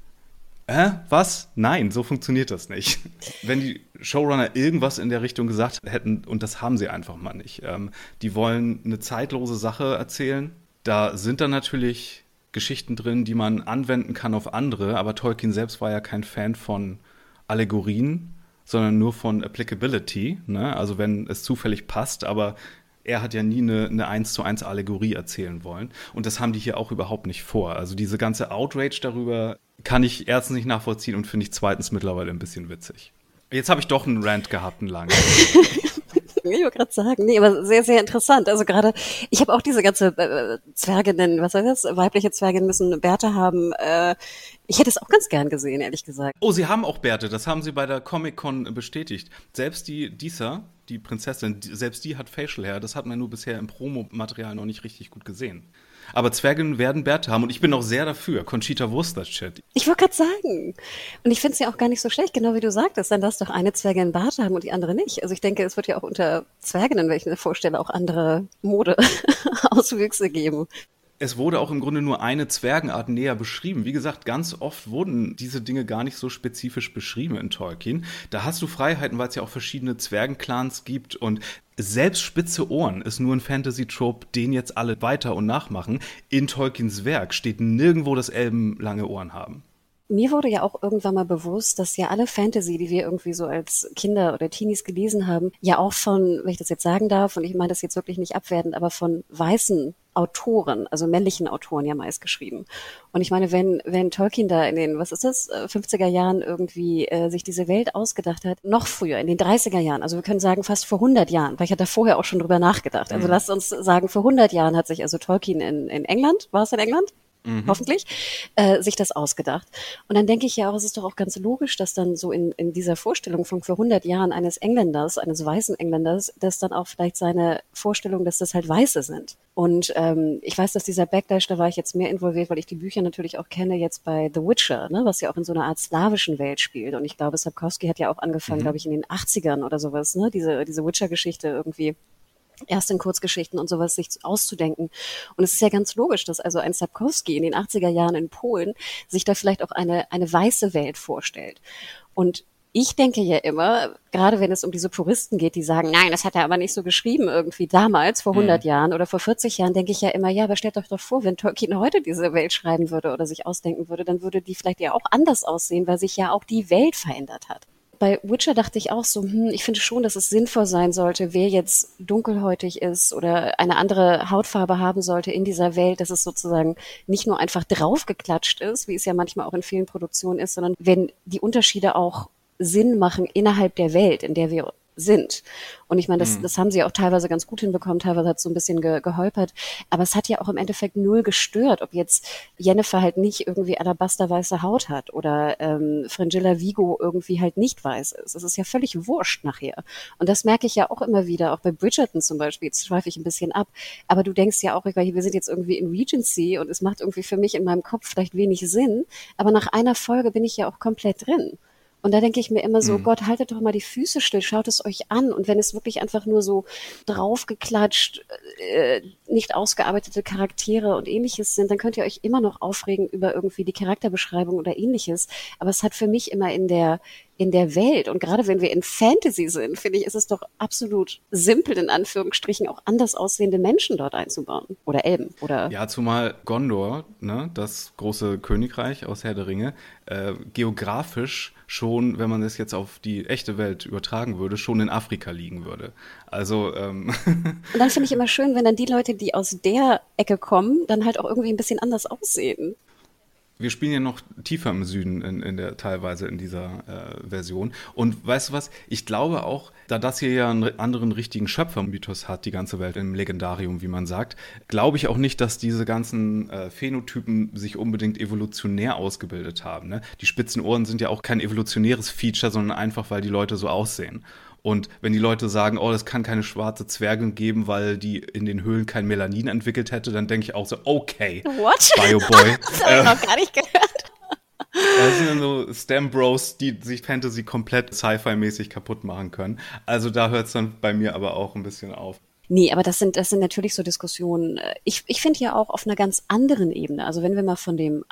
was? Nein, so funktioniert das nicht. Wenn die Showrunner irgendwas in der Richtung gesagt hätten, und das haben sie einfach mal nicht, die wollen eine zeitlose Sache erzählen, da sind dann natürlich Geschichten drin, die man anwenden kann auf andere, aber Tolkien selbst war ja kein Fan von Allegorien, sondern nur von Applicability, ne? Also wenn es zufällig passt, aber er hat ja nie eine 1:1 Allegorie erzählen wollen. Und das haben die hier auch überhaupt nicht vor. Also diese ganze Outrage darüber kann ich erstens nicht nachvollziehen und finde ich zweitens mittlerweile ein bisschen witzig. Jetzt habe ich doch einen Rant gehabt, einen langen. Ich wollte gerade sagen, nee, aber sehr, sehr interessant. Also gerade, ich habe auch diese ganze Zwerginnen, was heißt das? Weibliche Zwerginnen müssen Bärte haben. Ich hätte es auch ganz gern gesehen, ehrlich gesagt. Oh, sie haben auch Bärte, das haben sie bei der Comic-Con bestätigt. Selbst die Disa, die Prinzessin, selbst die hat Facial Hair. Das hat man nur bisher im Promomaterial noch nicht richtig gut gesehen. Aber Zwerginnen werden Bärte haben und ich bin auch sehr dafür. Conchita Wurst-Shit. Ich wollte gerade sagen. Und ich finde es ja auch gar nicht so schlecht, genau wie du sagtest. Dann darf doch eine Zwergin einen Bart haben und die andere nicht. Also ich denke, es wird ja auch unter Zwerginnen, wenn ich mir vorstelle, auch andere Modeauswüchse geben. Es wurde auch im Grunde nur eine Zwergenart näher beschrieben. Wie gesagt, ganz oft wurden diese Dinge gar nicht so spezifisch beschrieben in Tolkien. Da hast du Freiheiten, weil es ja auch verschiedene Zwergenclans gibt und selbst spitze Ohren ist nur ein Fantasy-Trope, den jetzt alle weiter und nachmachen. In Tolkiens Werk steht nirgendwo, dass Elben lange Ohren haben. Mir wurde ja auch irgendwann mal bewusst, dass ja alle Fantasy, die wir irgendwie so als Kinder oder Teenies gelesen haben, ja auch von, wenn ich das jetzt sagen darf, und ich meine das jetzt wirklich nicht abwertend, aber von weißen Autoren, also männlichen Autoren ja meist geschrieben. Und ich meine, wenn Tolkien da in den, 50er Jahren irgendwie sich diese Welt ausgedacht hat, noch früher, in den 30er Jahren, also wir können sagen fast vor 100 Jahren, weil ich hatte da vorher auch schon drüber nachgedacht. Also lasst uns sagen, vor 100 Jahren hat sich also Tolkien in England, war es in England? Hoffentlich, sich das ausgedacht. Und dann denke ich ja auch, es ist doch auch ganz logisch, dass dann so in dieser Vorstellung von vor 100 Jahren eines Engländers, eines weißen Engländers, dass dann auch vielleicht seine Vorstellung, dass das halt Weiße sind. Und ich weiß, dass dieser Backlash, da war ich jetzt mehr involviert, weil ich die Bücher natürlich auch kenne, jetzt bei The Witcher, ne, was ja auch in so einer Art slawischen Welt spielt. Und ich glaube, Sapkowski hat ja auch angefangen, glaube ich, in den 80ern oder sowas, ne, diese Witcher-Geschichte irgendwie erst in Kurzgeschichten und sowas sich auszudenken. Und es ist ja ganz logisch, dass also ein Sapkowski in den 80er Jahren in Polen sich da vielleicht auch eine weiße Welt vorstellt. Und ich denke ja immer, gerade wenn es um diese Puristen geht, die sagen, nein, das hat er aber nicht so geschrieben irgendwie damals, vor 100 Jahren oder vor 40 Jahren, denke ich ja immer, ja, aber stellt euch doch vor, wenn Tolkien heute diese Welt schreiben würde oder sich ausdenken würde, dann würde die vielleicht ja auch anders aussehen, weil sich ja auch die Welt verändert hat. Bei Witcher dachte ich auch so, ich finde schon, dass es sinnvoll sein sollte, wer jetzt dunkelhäutig ist oder eine andere Hautfarbe haben sollte in dieser Welt, dass es sozusagen nicht nur einfach draufgeklatscht ist, wie es ja manchmal auch in vielen Produktionen ist, sondern wenn die Unterschiede auch Sinn machen innerhalb der Welt, in der wir sind. Und ich meine, das haben sie auch teilweise ganz gut hinbekommen, teilweise hat es so ein bisschen geholpert, aber es hat ja auch im Endeffekt null gestört, ob jetzt Yennefer halt nicht irgendwie alabasterweiße Haut hat oder Fringilla Vigo irgendwie halt nicht weiß ist. Das ist ja völlig wurscht nachher. Und das merke ich ja auch immer wieder, auch bei Bridgerton zum Beispiel, jetzt schweife ich ein bisschen ab, aber du denkst ja auch, wir sind jetzt irgendwie in Regency und es macht irgendwie für mich in meinem Kopf vielleicht wenig Sinn, aber nach einer Folge bin ich ja auch komplett drin. Und da denke ich mir immer so, Gott, haltet doch mal die Füße still, schaut es euch an. Und wenn es wirklich einfach nur so draufgeklatscht, nicht ausgearbeitete Charaktere und ähnliches sind, dann könnt ihr euch immer noch aufregen über irgendwie die Charakterbeschreibung oder ähnliches. Aber es hat für mich immer in der Welt, und gerade wenn wir in Fantasy sind, finde ich, ist es doch absolut simpel, in Anführungsstrichen, auch anders aussehende Menschen dort einzubauen. Oder Elben. Oder Ja, zumal Gondor, ne, das große Königreich aus Herr der Ringe, geografisch schon, wenn man das jetzt auf die echte Welt übertragen würde, schon in Afrika liegen würde. Also Und dann finde ich immer schön, wenn dann die Leute, die aus der Ecke kommen, dann halt auch irgendwie ein bisschen anders aussehen. wir spielen ja noch tiefer im Süden teilweise in dieser Version. Und weißt du was? Ich glaube auch, da das hier ja einen anderen richtigen Schöpfermythos hat, die ganze Welt im Legendarium, wie man sagt, glaube ich auch nicht, dass diese ganzen Phänotypen sich unbedingt evolutionär ausgebildet haben. Ne? Die spitzen Ohren sind ja auch kein evolutionäres Feature, sondern einfach, weil die Leute so aussehen. Und wenn die Leute sagen, oh, das kann keine schwarze Zwergin geben, weil die in den Höhlen kein Melanin entwickelt hätte, dann denke ich auch so, okay, What? Bioboy. Das habe ich noch gar nicht gehört. Das sind dann so Stem-Bros, die sich Fantasy komplett Sci-Fi-mäßig kaputt machen können. Also da hört es dann bei mir aber auch ein bisschen auf. Nee, aber das sind natürlich so Diskussionen. Ich finde ja auch auf einer ganz anderen Ebene. Also wenn wir mal von dem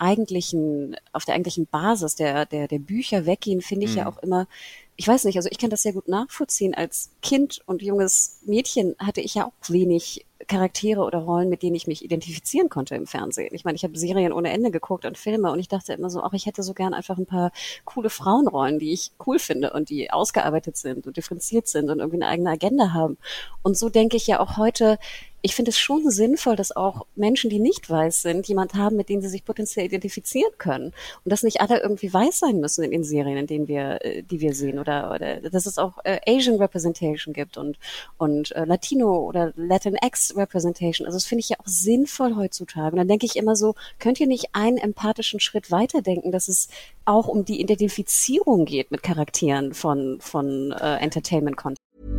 auf der eigentlichen Basis der Bücher weggehen, finde ich ja auch immer, ich weiß nicht, also ich kann das sehr gut nachvollziehen. Als Kind und junges Mädchen hatte ich ja auch wenig Charaktere oder Rollen, mit denen ich mich identifizieren konnte im Fernsehen. Ich meine, ich habe Serien ohne Ende geguckt und Filme und ich dachte immer so, ich hätte so gern einfach ein paar coole Frauenrollen, die ich cool finde und die ausgearbeitet sind und differenziert sind und irgendwie eine eigene Agenda haben. Und so denke ich ja auch heute, ich finde es schon sinnvoll, dass auch Menschen, die nicht weiß sind, jemand haben, mit dem sie sich potenziell identifizieren können. Und dass nicht alle irgendwie weiß sein müssen in den Serien, in denen die wir sehen. Oder dass es auch Asian Representation gibt und Latino oder Latinx Representation. Also das finde ich ja auch sinnvoll heutzutage. Und dann denke ich immer so, könnt ihr nicht einen empathischen Schritt weiterdenken, dass es auch um die Identifizierung geht mit Charakteren von Entertainment-Content?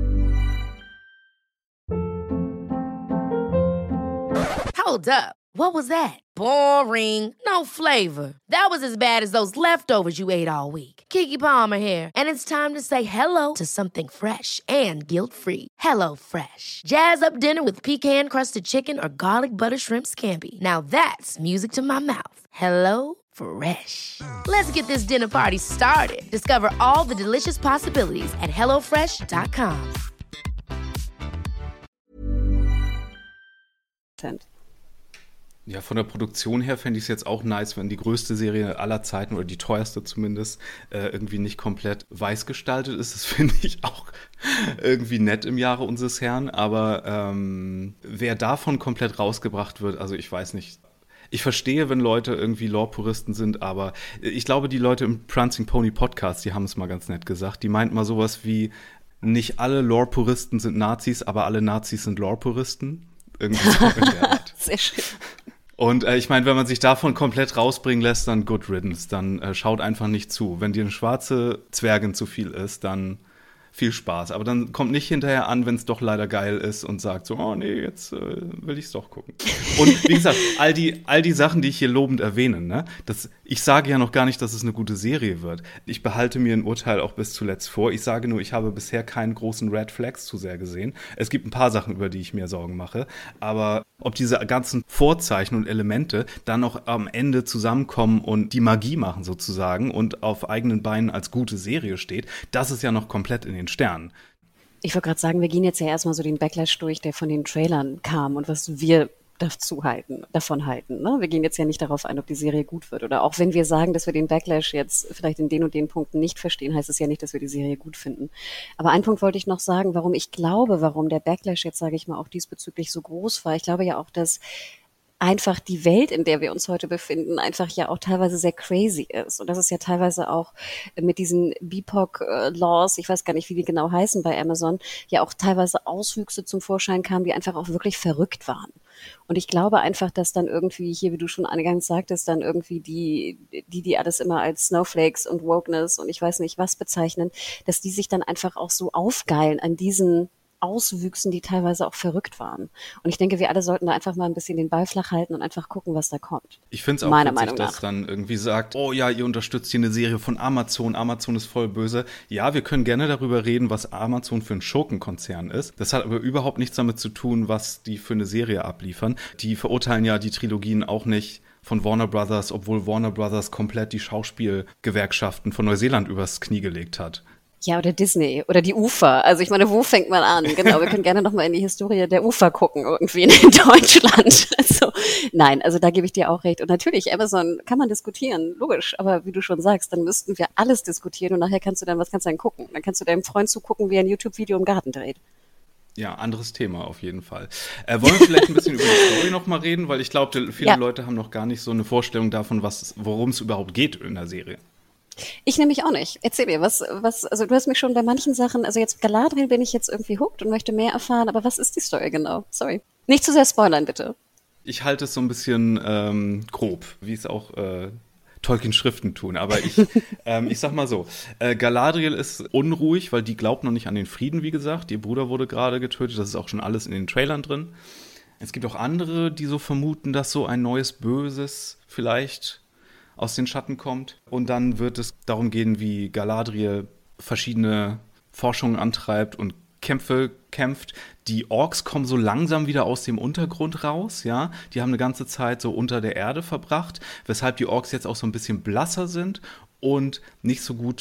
Hold up. What was that? Boring. No flavor. That was as bad as those leftovers you ate all week. Keke Palmer here, and it's time to say hello to something fresh and guilt-free. HelloFresh. Jazz up dinner with pecan-crusted chicken or garlic butter shrimp scampi. Now that's music to my mouth. HelloFresh. Let's get this dinner party started. Discover all the delicious possibilities at hellofresh.com. Ja, von der Produktion her fände ich es jetzt auch nice, wenn die größte Serie aller Zeiten oder die teuerste zumindest irgendwie nicht komplett weiß gestaltet ist. Das finde ich auch irgendwie nett im Jahre unseres Herrn. Aber wer davon komplett rausgebracht wird, also ich weiß nicht. Ich verstehe, wenn Leute irgendwie Lore-Puristen sind, aber ich glaube, die Leute im Prancing Pony Podcast, die haben es mal ganz nett gesagt. Die meinten mal sowas wie, nicht alle Lore-Puristen sind Nazis, aber alle Nazis sind Lore-Puristen. Irgendwie so in der Art. Sehr schön. Und ich meine, wenn man sich davon komplett rausbringen lässt, dann good riddance. Dann schaut einfach nicht zu. Wenn dir eine schwarze Zwergin zu viel ist, dann viel Spaß. Aber dann kommt nicht hinterher an, wenn es doch leider geil ist und sagt so, oh nee, jetzt will ich es doch gucken. Und wie gesagt, all die Sachen, die ich hier lobend erwähne, ne, ich sage ja noch gar nicht, dass es eine gute Serie wird. Ich behalte mir ein Urteil auch bis zuletzt vor. Ich sage nur, ich habe bisher keinen großen Red Flags zu sehr gesehen. Es gibt ein paar Sachen, über die ich mir Sorgen mache. Aber ob diese ganzen Vorzeichen und Elemente dann auch am Ende zusammenkommen und die Magie machen sozusagen und auf eigenen Beinen als gute Serie steht, das ist ja noch komplett in den Sternen. Ich wollte gerade sagen, wir gehen jetzt ja erstmal so den Backlash durch, der von den Trailern kam und was wir davon halten. Ne? Wir gehen jetzt ja nicht darauf ein, ob die Serie gut wird. Oder auch wenn wir sagen, dass wir den Backlash jetzt vielleicht in den und den Punkten nicht verstehen, heißt es ja nicht, dass wir die Serie gut finden. Aber einen Punkt wollte ich noch sagen, warum der Backlash jetzt, sage ich mal, auch diesbezüglich so groß war. Ich glaube ja auch, dass einfach die Welt, in der wir uns heute befinden, einfach ja auch teilweise sehr crazy ist. Und das ist ja teilweise auch mit diesen BIPOC-Laws, ich weiß gar nicht, wie die genau heißen bei Amazon, ja auch teilweise Auswüchse zum Vorschein kamen, die einfach auch wirklich verrückt waren. Und ich glaube einfach, dass dann irgendwie hier, wie du schon eingangs sagtest, dann irgendwie die alles immer als Snowflakes und Wokeness und ich weiß nicht was bezeichnen, dass die sich dann einfach auch so aufgeilen an diesen Auswüchsen, die teilweise auch verrückt waren. Und ich denke, wir alle sollten da einfach mal ein bisschen den Ball flach halten und einfach gucken, was da kommt. Ich finde es auch witzig, dass dann irgendwie sagt, oh ja, ihr unterstützt hier eine Serie von Amazon, Amazon ist voll böse. Ja, wir können gerne darüber reden, was Amazon für ein Schurkenkonzern ist. Das hat aber überhaupt nichts damit zu tun, was die für eine Serie abliefern. Die verurteilen ja die Trilogien auch nicht von Warner Brothers, obwohl Warner Brothers komplett die Schauspielgewerkschaften von Neuseeland übers Knie gelegt hat. Ja, oder Disney oder die UFA. Also ich meine, wo fängt man an? Genau, wir können gerne nochmal in die Historie der UFA gucken, irgendwie in Deutschland. Also, nein, also da gebe ich dir auch recht. Und natürlich, Amazon kann man diskutieren, logisch. Aber wie du schon sagst, dann müssten wir alles diskutieren und nachher was kannst du dann gucken? Dann kannst du deinem Freund zugucken, wie er ein YouTube-Video im Garten dreht. Ja, anderes Thema auf jeden Fall. Wollen wir vielleicht ein bisschen über die Story noch mal reden? Weil ich glaube, viele Leute haben noch gar nicht so eine Vorstellung davon, worum es überhaupt geht in der Serie. Ich nämlich auch nicht. Erzähl mir, also du hast mich schon bei manchen Sachen, also jetzt Galadriel bin ich jetzt irgendwie hooked und möchte mehr erfahren, aber was ist die Story genau? Sorry. Nicht zu sehr spoilern, bitte. Ich halte es so ein bisschen grob, wie es auch Tolkien-Schriften tun, aber ich sag mal so, Galadriel ist unruhig, weil die glaubt noch nicht an den Frieden, wie gesagt. Ihr Bruder wurde gerade getötet, das ist auch schon alles in den Trailern drin. Es gibt auch andere, die so vermuten, dass so ein neues Böses vielleicht aus den Schatten kommt. Und dann wird es darum gehen, wie Galadriel verschiedene Forschungen antreibt und Kämpfe kämpft. Die Orks kommen so langsam wieder aus dem Untergrund raus, ja. Die haben eine ganze Zeit so unter der Erde verbracht, weshalb die Orks jetzt auch so ein bisschen blasser sind und nicht so gut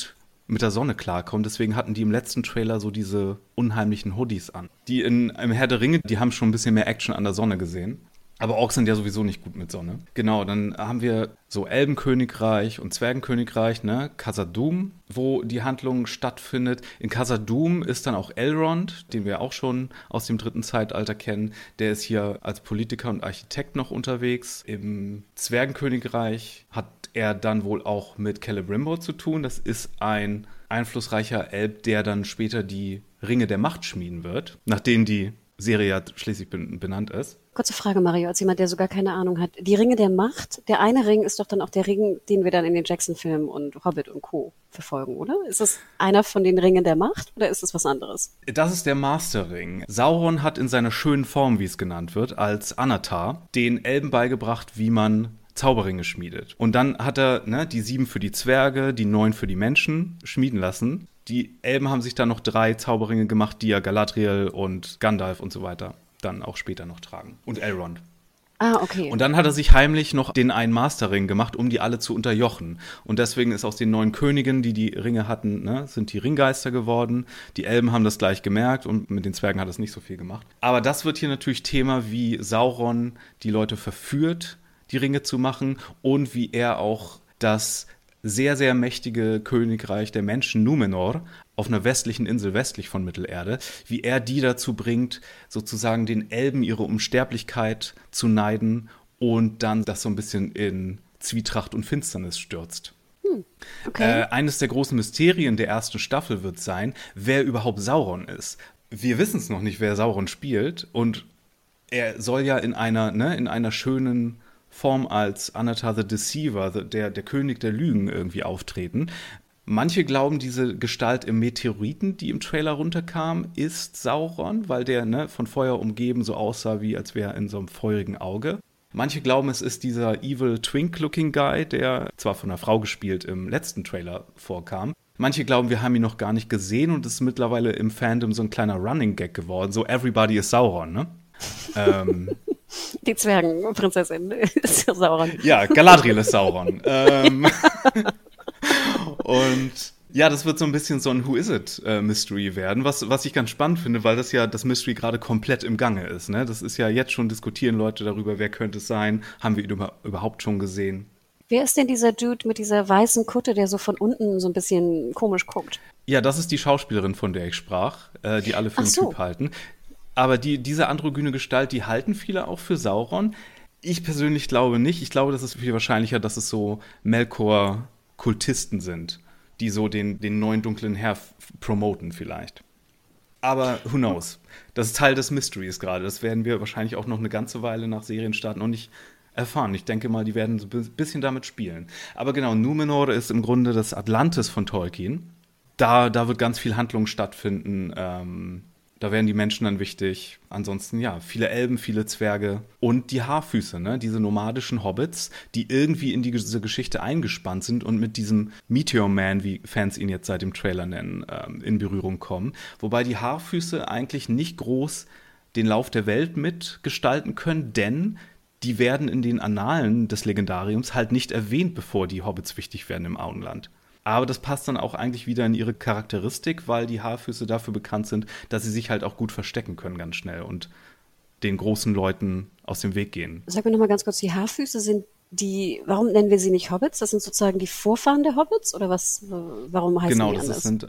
mit der Sonne klarkommen. Deswegen hatten die im letzten Trailer so diese unheimlichen Hoodies an. Die im Herr der Ringe, die haben schon ein bisschen mehr Action an der Sonne gesehen. Aber Orks sind ja sowieso nicht gut mit Sonne. Genau, dann haben wir so Elbenkönigreich und Zwergenkönigreich, ne? Khazad-dûm, wo die Handlung stattfindet. In Khazad-dûm ist dann auch Elrond, den wir auch schon aus dem dritten Zeitalter kennen. Der ist hier als Politiker und Architekt noch unterwegs. Im Zwergenkönigreich hat er dann wohl auch mit Celebrimbor zu tun. Das ist ein einflussreicher Elb, der dann später die Ringe der Macht schmieden wird, nach denen die Serie ja schließlich benannt ist. Kurze Frage, Mario, als jemand, der sogar keine Ahnung hat. Die Ringe der Macht, der eine Ring ist doch dann auch der Ring, den wir dann in den Jackson-Filmen und Hobbit und Co. verfolgen, oder? Ist das einer von den Ringen der Macht oder ist das was anderes? Das ist der Masterring. Sauron hat in seiner schönen Form, wie es genannt wird, als Anatar, den Elben beigebracht, wie man Zauberringe schmiedet. Und dann hat er die 7 für die Zwerge, die 9 für die Menschen schmieden lassen. Die Elben haben sich dann noch 3 Zauberringe gemacht, die ja Galadriel und Gandalf und so weiter dann auch später noch tragen. Und Elrond. Ah, okay. Und dann hat er sich heimlich noch den einen Masterring gemacht, um die alle zu unterjochen. Und deswegen ist aus den 9 Königen, die die Ringe hatten, sind die Ringgeister geworden. Die Elben haben das gleich gemerkt und mit den Zwergen hat es nicht so viel gemacht. Aber das wird hier natürlich Thema, wie Sauron die Leute verführt, die Ringe zu machen und wie er auch das sehr, sehr mächtige Königreich der Menschen Numenor auf einer westlichen Insel westlich von Mittelerde, wie er die dazu bringt, sozusagen den Elben ihre Unsterblichkeit zu neiden und dann das so ein bisschen in Zwietracht und Finsternis stürzt. Okay. Eines der großen Mysterien der ersten Staffel wird sein, wer überhaupt Sauron ist. Wir wissen es noch nicht, wer Sauron spielt und er soll ja in einer schönen Form als Anatar the Deceiver, der König der Lügen irgendwie auftreten. Manche glauben, diese Gestalt im Meteoriten, die im Trailer runterkam, ist Sauron, weil der von Feuer umgeben so aussah, wie als wäre er in so einem feurigen Auge. Manche glauben, es ist dieser evil twink-looking Guy, der zwar von einer Frau gespielt im letzten Trailer vorkam. Manche glauben, wir haben ihn noch gar nicht gesehen und es ist mittlerweile im Fandom so ein kleiner Running Gag geworden, so everybody is Sauron, ne? Die Zwergenprinzessin ist ja Sauron. Ja, Galadriel ist Sauron. Und ja, das wird so ein bisschen so ein Who is it Mystery werden, was ich ganz spannend finde, weil das ja das Mystery gerade komplett im Gange ist. Ne? Das ist ja jetzt schon, diskutieren Leute darüber, wer könnte es sein, haben wir ihn überhaupt schon gesehen. Wer ist denn dieser Dude mit dieser weißen Kutte, der so von unten so ein bisschen komisch guckt? Ja, das ist die Schauspielerin, von der ich sprach, die alle für einen Typ halten. Aber diese androgyne Gestalt, die halten viele auch für Sauron. Ich persönlich glaube nicht. Ich glaube, das ist viel wahrscheinlicher, dass es so Melkor-Kultisten sind, die so den neuen dunklen Herr promoten vielleicht. Aber who knows? Das ist Teil des Mysteries gerade. Das werden wir wahrscheinlich auch noch eine ganze Weile nach Serienstart noch nicht erfahren. Ich denke mal, die werden so ein bisschen damit spielen. Aber genau, Numenor ist im Grunde das Atlantis von Tolkien. Da wird ganz viel Handlung stattfinden. Da werden die Menschen dann wichtig. Ansonsten, ja, viele Elben, viele Zwerge und die Haarfüße, ne? Diese nomadischen Hobbits, die irgendwie in diese Geschichte eingespannt sind und mit diesem Meteor Man, wie Fans ihn jetzt seit dem Trailer nennen, in Berührung kommen. Wobei die Haarfüße eigentlich nicht groß den Lauf der Welt mitgestalten können, denn die werden in den Annalen des Legendariums halt nicht erwähnt, bevor die Hobbits wichtig werden im Auenland. Aber das passt dann auch eigentlich wieder in ihre Charakteristik, weil die Haarfüße dafür bekannt sind, dass sie sich halt auch gut verstecken können ganz schnell und den großen Leuten aus dem Weg gehen. Sag mir nochmal ganz kurz, die Haarfüße sind warum nennen wir sie nicht Hobbits? Das sind sozusagen die Vorfahren der Hobbits oder was? Warum heißen die anders? Genau, das sind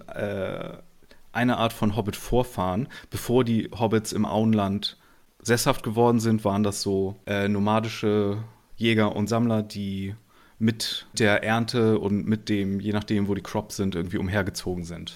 eine Art von Hobbit-Vorfahren. Bevor die Hobbits im Auenland sesshaft geworden sind, waren das so nomadische Jäger und Sammler, die mit der Ernte und mit dem, je nachdem, wo die Crops sind, irgendwie umhergezogen sind.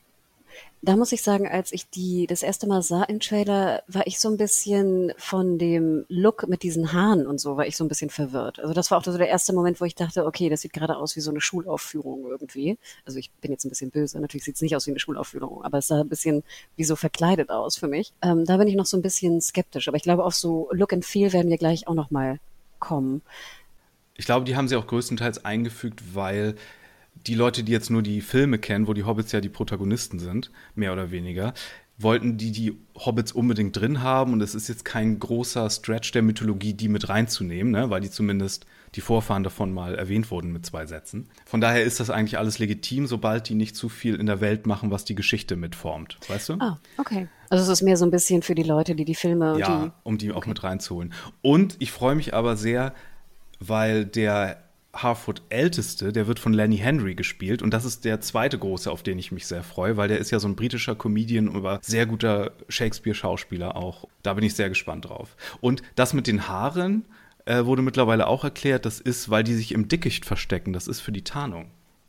Da muss ich sagen, als ich die das erste Mal sah im Trailer, war ich so ein bisschen von dem Look mit diesen Haaren und so, war ich so ein bisschen verwirrt. Also das war auch so der erste Moment, wo ich dachte, okay, das sieht gerade aus wie so eine Schulaufführung irgendwie. Also ich bin jetzt ein bisschen böse, natürlich sieht es nicht aus wie eine Schulaufführung, aber es sah ein bisschen wie so verkleidet aus für mich. Da bin ich noch so ein bisschen skeptisch, aber ich glaube, auf so Look and Feel werden wir gleich auch noch mal kommen. Ich glaube, die haben sie auch größtenteils eingefügt, weil die Leute, die jetzt nur die Filme kennen, wo die Hobbits ja die Protagonisten sind, mehr oder weniger, wollten die Hobbits unbedingt drin haben und es ist jetzt kein großer Stretch der Mythologie, die mit reinzunehmen, ne? Weil die zumindest die Vorfahren davon mal erwähnt wurden mit 2 Sätzen. Von daher ist das eigentlich alles legitim, sobald die nicht zu viel in der Welt machen, was die Geschichte mitformt, weißt du? Ah, okay. Also es ist mehr so ein bisschen für die Leute, die Filme und Ja, um die auch mit reinzuholen. Und ich freue mich aber sehr, weil der Harfoot-Älteste, der wird von Lenny Henry gespielt und das ist der zweite große, auf den ich mich sehr freue, weil der ist ja so ein britischer Comedian, aber sehr guter Shakespeare-Schauspieler auch. Da bin ich sehr gespannt drauf. Und das mit den Haaren wurde mittlerweile auch erklärt, das ist, weil die sich im Dickicht verstecken, das ist für die Tarnung.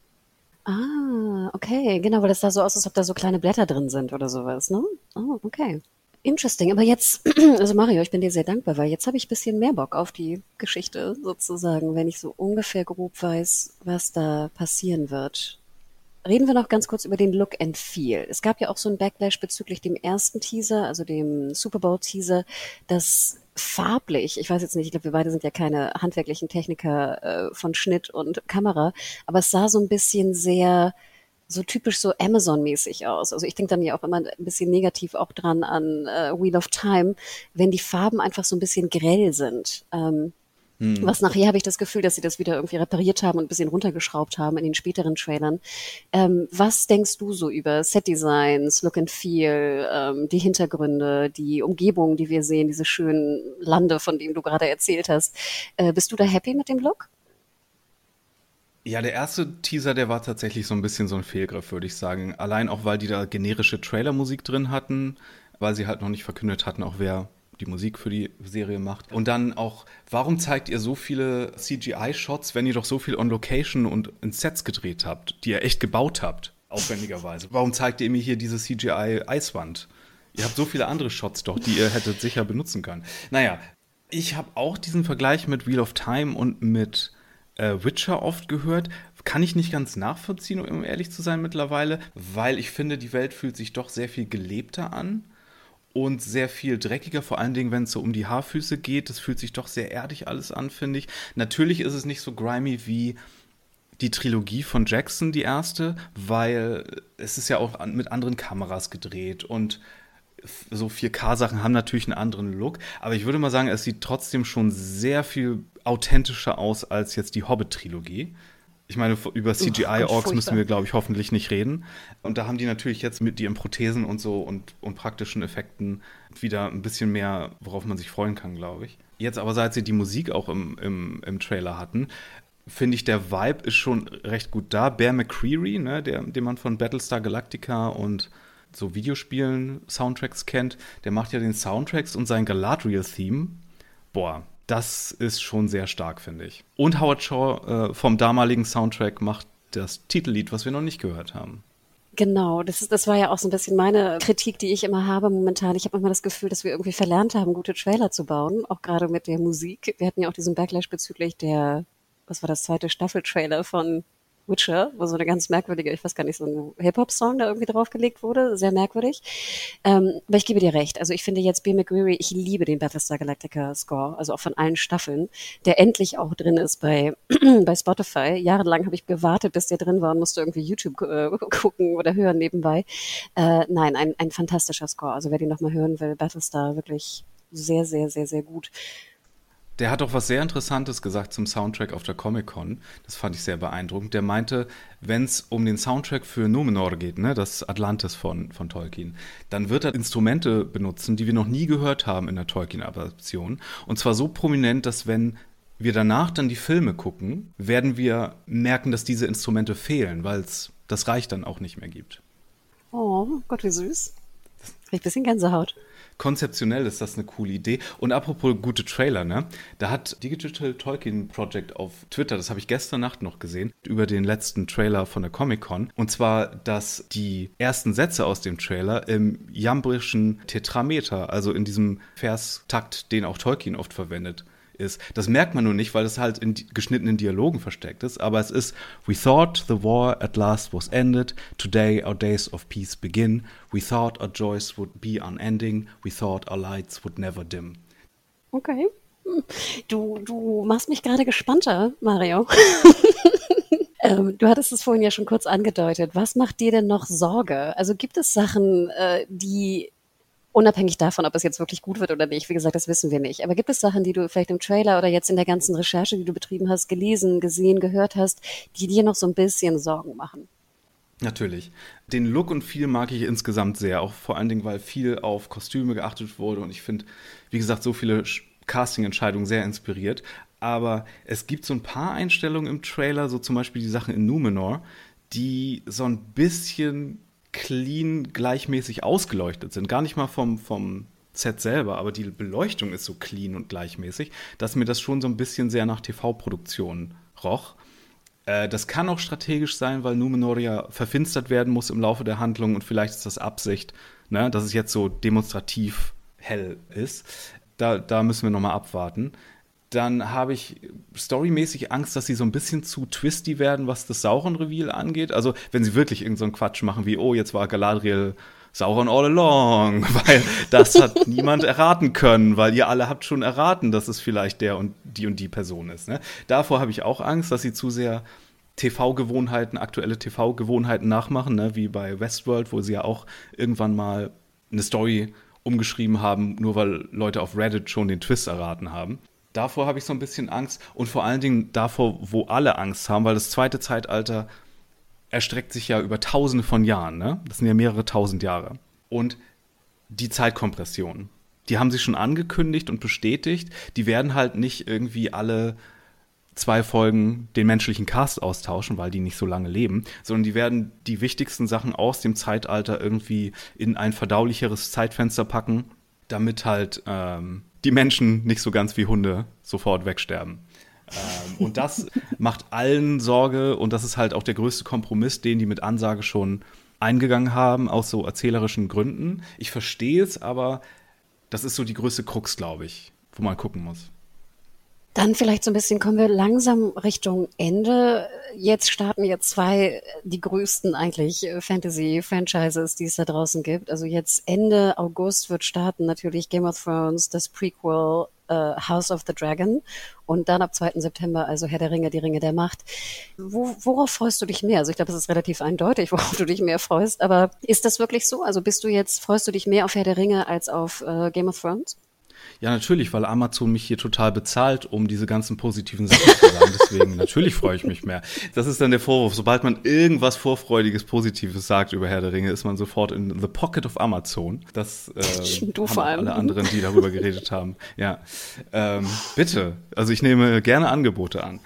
Ah, okay, genau, weil das da so aus, als ob da so kleine Blätter drin sind oder sowas, ne? Oh, okay. Interesting. Aber jetzt, also Mario, ich bin dir sehr dankbar, weil jetzt habe ich ein bisschen mehr Bock auf die Geschichte sozusagen, wenn ich so ungefähr grob weiß, was da passieren wird. Reden wir noch ganz kurz über den Look and Feel. Es gab ja auch so ein Backlash bezüglich dem ersten Teaser, also dem Super Bowl Teaser, das farblich, ich weiß jetzt nicht, ich glaube, wir beide sind ja keine handwerklichen Techniker von Schnitt und Kamera, aber es sah so ein bisschen sehr so typisch so Amazon-mäßig aus. Also ich denke dann ja auch immer ein bisschen negativ auch dran an Wheel of Time, wenn die Farben einfach so ein bisschen grell sind. Was nachher habe ich das Gefühl, dass sie das wieder irgendwie repariert haben und ein bisschen runtergeschraubt haben in den späteren Trailern. Was denkst du so über Set-Designs, Look and Feel, die Hintergründe, die Umgebung, die wir sehen, diese schönen Lande, von denen du gerade erzählt hast? Bist du da happy mit dem Look? Ja, der erste Teaser, der war tatsächlich so ein bisschen so ein Fehlgriff, würde ich sagen. Allein auch, weil die da generische Trailermusik drin hatten, weil sie halt noch nicht verkündet hatten, auch wer die Musik für die Serie macht. Und dann auch, warum zeigt ihr so viele CGI-Shots, wenn ihr doch so viel on Location und in Sets gedreht habt, die ihr echt gebaut habt, aufwendigerweise? Warum zeigt ihr mir hier diese CGI-Eiswand? Ihr habt so viele andere Shots doch, die ihr hättet sicher benutzen können. Naja, ich habe auch diesen Vergleich mit Wheel of Time und mit Witcher oft gehört. Kann ich nicht ganz nachvollziehen, um ehrlich zu sein mittlerweile, weil ich finde, die Welt fühlt sich doch sehr viel gelebter an und sehr viel dreckiger, vor allen Dingen, wenn es so um die Haarfüße geht. Das fühlt sich doch sehr erdig alles an, finde ich. Natürlich ist es nicht so grimy wie die Trilogie von Jackson, die erste, weil es ist ja auch mit anderen Kameras gedreht und so 4K-Sachen haben natürlich einen anderen Look, aber ich würde mal sagen, es sieht trotzdem schon sehr viel authentischer aus als jetzt die Hobbit-Trilogie. Ich meine, über CGI-Orks müssen wir, glaube ich, hoffentlich nicht reden. Und da haben die natürlich jetzt mit ihren Prothesen und so und praktischen Effekten wieder ein bisschen mehr, worauf man sich freuen kann, glaube ich. Jetzt aber, seit sie die Musik auch im Trailer hatten, finde ich, der Vibe ist schon recht gut da. Bear McCreary, ne, den man von Battlestar Galactica und so Videospielen, Soundtracks kennt, der macht ja den Soundtracks und sein Galadriel-Theme. Boah, das ist schon sehr stark, finde ich. Und Howard Shore vom damaligen Soundtrack macht das Titellied, was wir noch nicht gehört haben. Genau, das war ja auch so ein bisschen meine Kritik, die ich immer habe momentan. Ich habe immer das Gefühl, dass wir irgendwie verlernt haben, gute Trailer zu bauen, auch gerade mit der Musik. Wir hatten ja auch diesen Backlash bezüglich was war das, zweite Staffel-Trailer von Witcher, wo so eine ganz merkwürdige, ich weiß gar nicht, so ein Hip-Hop-Song da irgendwie draufgelegt wurde, sehr merkwürdig. Aber ich gebe dir recht, also ich finde jetzt Bear McCreary, ich liebe den Battlestar Galactica Score, also auch von allen Staffeln, der endlich auch drin ist bei Spotify. Jahrelang habe ich gewartet, bis der drin war und musste irgendwie YouTube gucken oder hören nebenbei. Nein, ein fantastischer Score, also wer den nochmal hören will, Battlestar, wirklich sehr, sehr, sehr, sehr gut. Der hat auch was sehr Interessantes gesagt zum Soundtrack auf der Comic-Con. Das fand ich sehr beeindruckend. Der meinte, wenn es um den Soundtrack für Numenor geht, ne, das Atlantis von Tolkien, dann wird er Instrumente benutzen, die wir noch nie gehört haben in der Tolkien-Adaption. Und zwar so prominent, dass wenn wir danach dann die Filme gucken, werden wir merken, dass diese Instrumente fehlen, weil es das Reich dann auch nicht mehr gibt. Oh Gott, wie süß. Krieg ein bisschen Gänsehaut. Konzeptionell ist das eine coole Idee. Und apropos gute Trailer, ne? Da hat Digital Tolkien Project auf Twitter, das habe ich gestern Nacht noch gesehen, über den letzten Trailer von der Comic-Con. Und zwar, dass die ersten Sätze aus dem Trailer im jambrischen Tetrameter, also in diesem Verstakt, den auch Tolkien oft verwendet, ist. Das merkt man nur nicht, weil es halt in geschnittenen Dialogen versteckt ist, aber es ist: We thought the war at last was ended. Today our days of peace begin. We thought our joys would be unending. We thought our lights would never dim. Okay. Du machst mich gerade gespannter, Mario. Du hattest es vorhin ja schon kurz angedeutet. Was macht dir denn noch Sorge? Also gibt es Sachen, die unabhängig davon, ob es jetzt wirklich gut wird oder nicht, wie gesagt, das wissen wir nicht. Aber gibt es Sachen, die du vielleicht im Trailer oder jetzt in der ganzen Recherche, die du betrieben hast, gelesen, gesehen, gehört hast, die dir noch so ein bisschen Sorgen machen? Natürlich. Den Look und Feel mag ich insgesamt sehr, auch vor allen Dingen, weil viel auf Kostüme geachtet wurde und ich finde, wie gesagt, so viele Casting-Entscheidungen sehr inspiriert. Aber es gibt so ein paar Einstellungen im Trailer, so zum Beispiel die Sachen in Numenor, die so ein bisschen clean gleichmäßig ausgeleuchtet sind. Gar nicht mal vom Set selber, aber die Beleuchtung ist so clean und gleichmäßig, dass mir das schon so ein bisschen sehr nach TV-Produktion roch. Das kann auch strategisch sein, weil Numenor ja verfinstert werden muss im Laufe der Handlung und vielleicht ist das Absicht, ne, dass es jetzt so demonstrativ hell ist. Da müssen wir nochmal abwarten. Dann habe ich storymäßig Angst, dass sie so ein bisschen zu twisty werden, was das Sauron-Reveal angeht. Also, wenn sie wirklich irgend so einen Quatsch machen wie, oh, jetzt war Galadriel Sauron all along, weil das hat niemand erraten können, weil ihr alle habt schon erraten, dass es vielleicht der und die Person ist. Ne? Davor habe ich auch Angst, dass sie zu sehr aktuelle TV-Gewohnheiten nachmachen, ne? Wie bei Westworld, wo sie ja auch irgendwann mal eine Story umgeschrieben haben, nur weil Leute auf Reddit schon den Twist erraten haben. Davor habe ich so ein bisschen Angst und vor allen Dingen davor, wo alle Angst haben, weil das zweite Zeitalter erstreckt sich ja über Tausende von Jahren, ne? Das sind ja mehrere tausend Jahre. Und die Zeitkompression, die haben sie schon angekündigt und bestätigt, die werden halt nicht irgendwie alle 2 Folgen den menschlichen Cast austauschen, weil die nicht so lange leben, sondern die werden die wichtigsten Sachen aus dem Zeitalter irgendwie in ein verdaulicheres Zeitfenster packen, damit halt die Menschen nicht so ganz wie Hunde sofort wegsterben. Und das macht allen Sorge und das ist halt auch der größte Kompromiss, den die mit Ansage schon eingegangen haben, aus so erzählerischen Gründen. Ich verstehe es, aber das ist so die größte Krux, glaube ich, wo man gucken muss. Dann vielleicht so ein bisschen kommen wir langsam Richtung Ende. Jetzt starten ja 2, die größten eigentlich Fantasy-Franchises, die es da draußen gibt. Also jetzt Ende August wird starten natürlich Game of Thrones, das Prequel House of the Dragon und dann ab 2. September also Herr der Ringe, die Ringe der Macht. Worauf freust du dich mehr? Also ich glaube, es ist relativ eindeutig, worauf du dich mehr freust, aber ist das wirklich so? Also freust du dich mehr auf Herr der Ringe als auf Game of Thrones? Ja, natürlich, weil Amazon mich hier total bezahlt, um diese ganzen positiven Sachen zu sagen. Deswegen, natürlich freue ich mich mehr. Das ist dann der Vorwurf. Sobald man irgendwas Vorfreudiges, Positives sagt über Herr der Ringe, ist man sofort in the pocket of Amazon. Das du haben vor allem. alle anderen, die darüber geredet haben. Ja, bitte. Also ich nehme gerne Angebote an.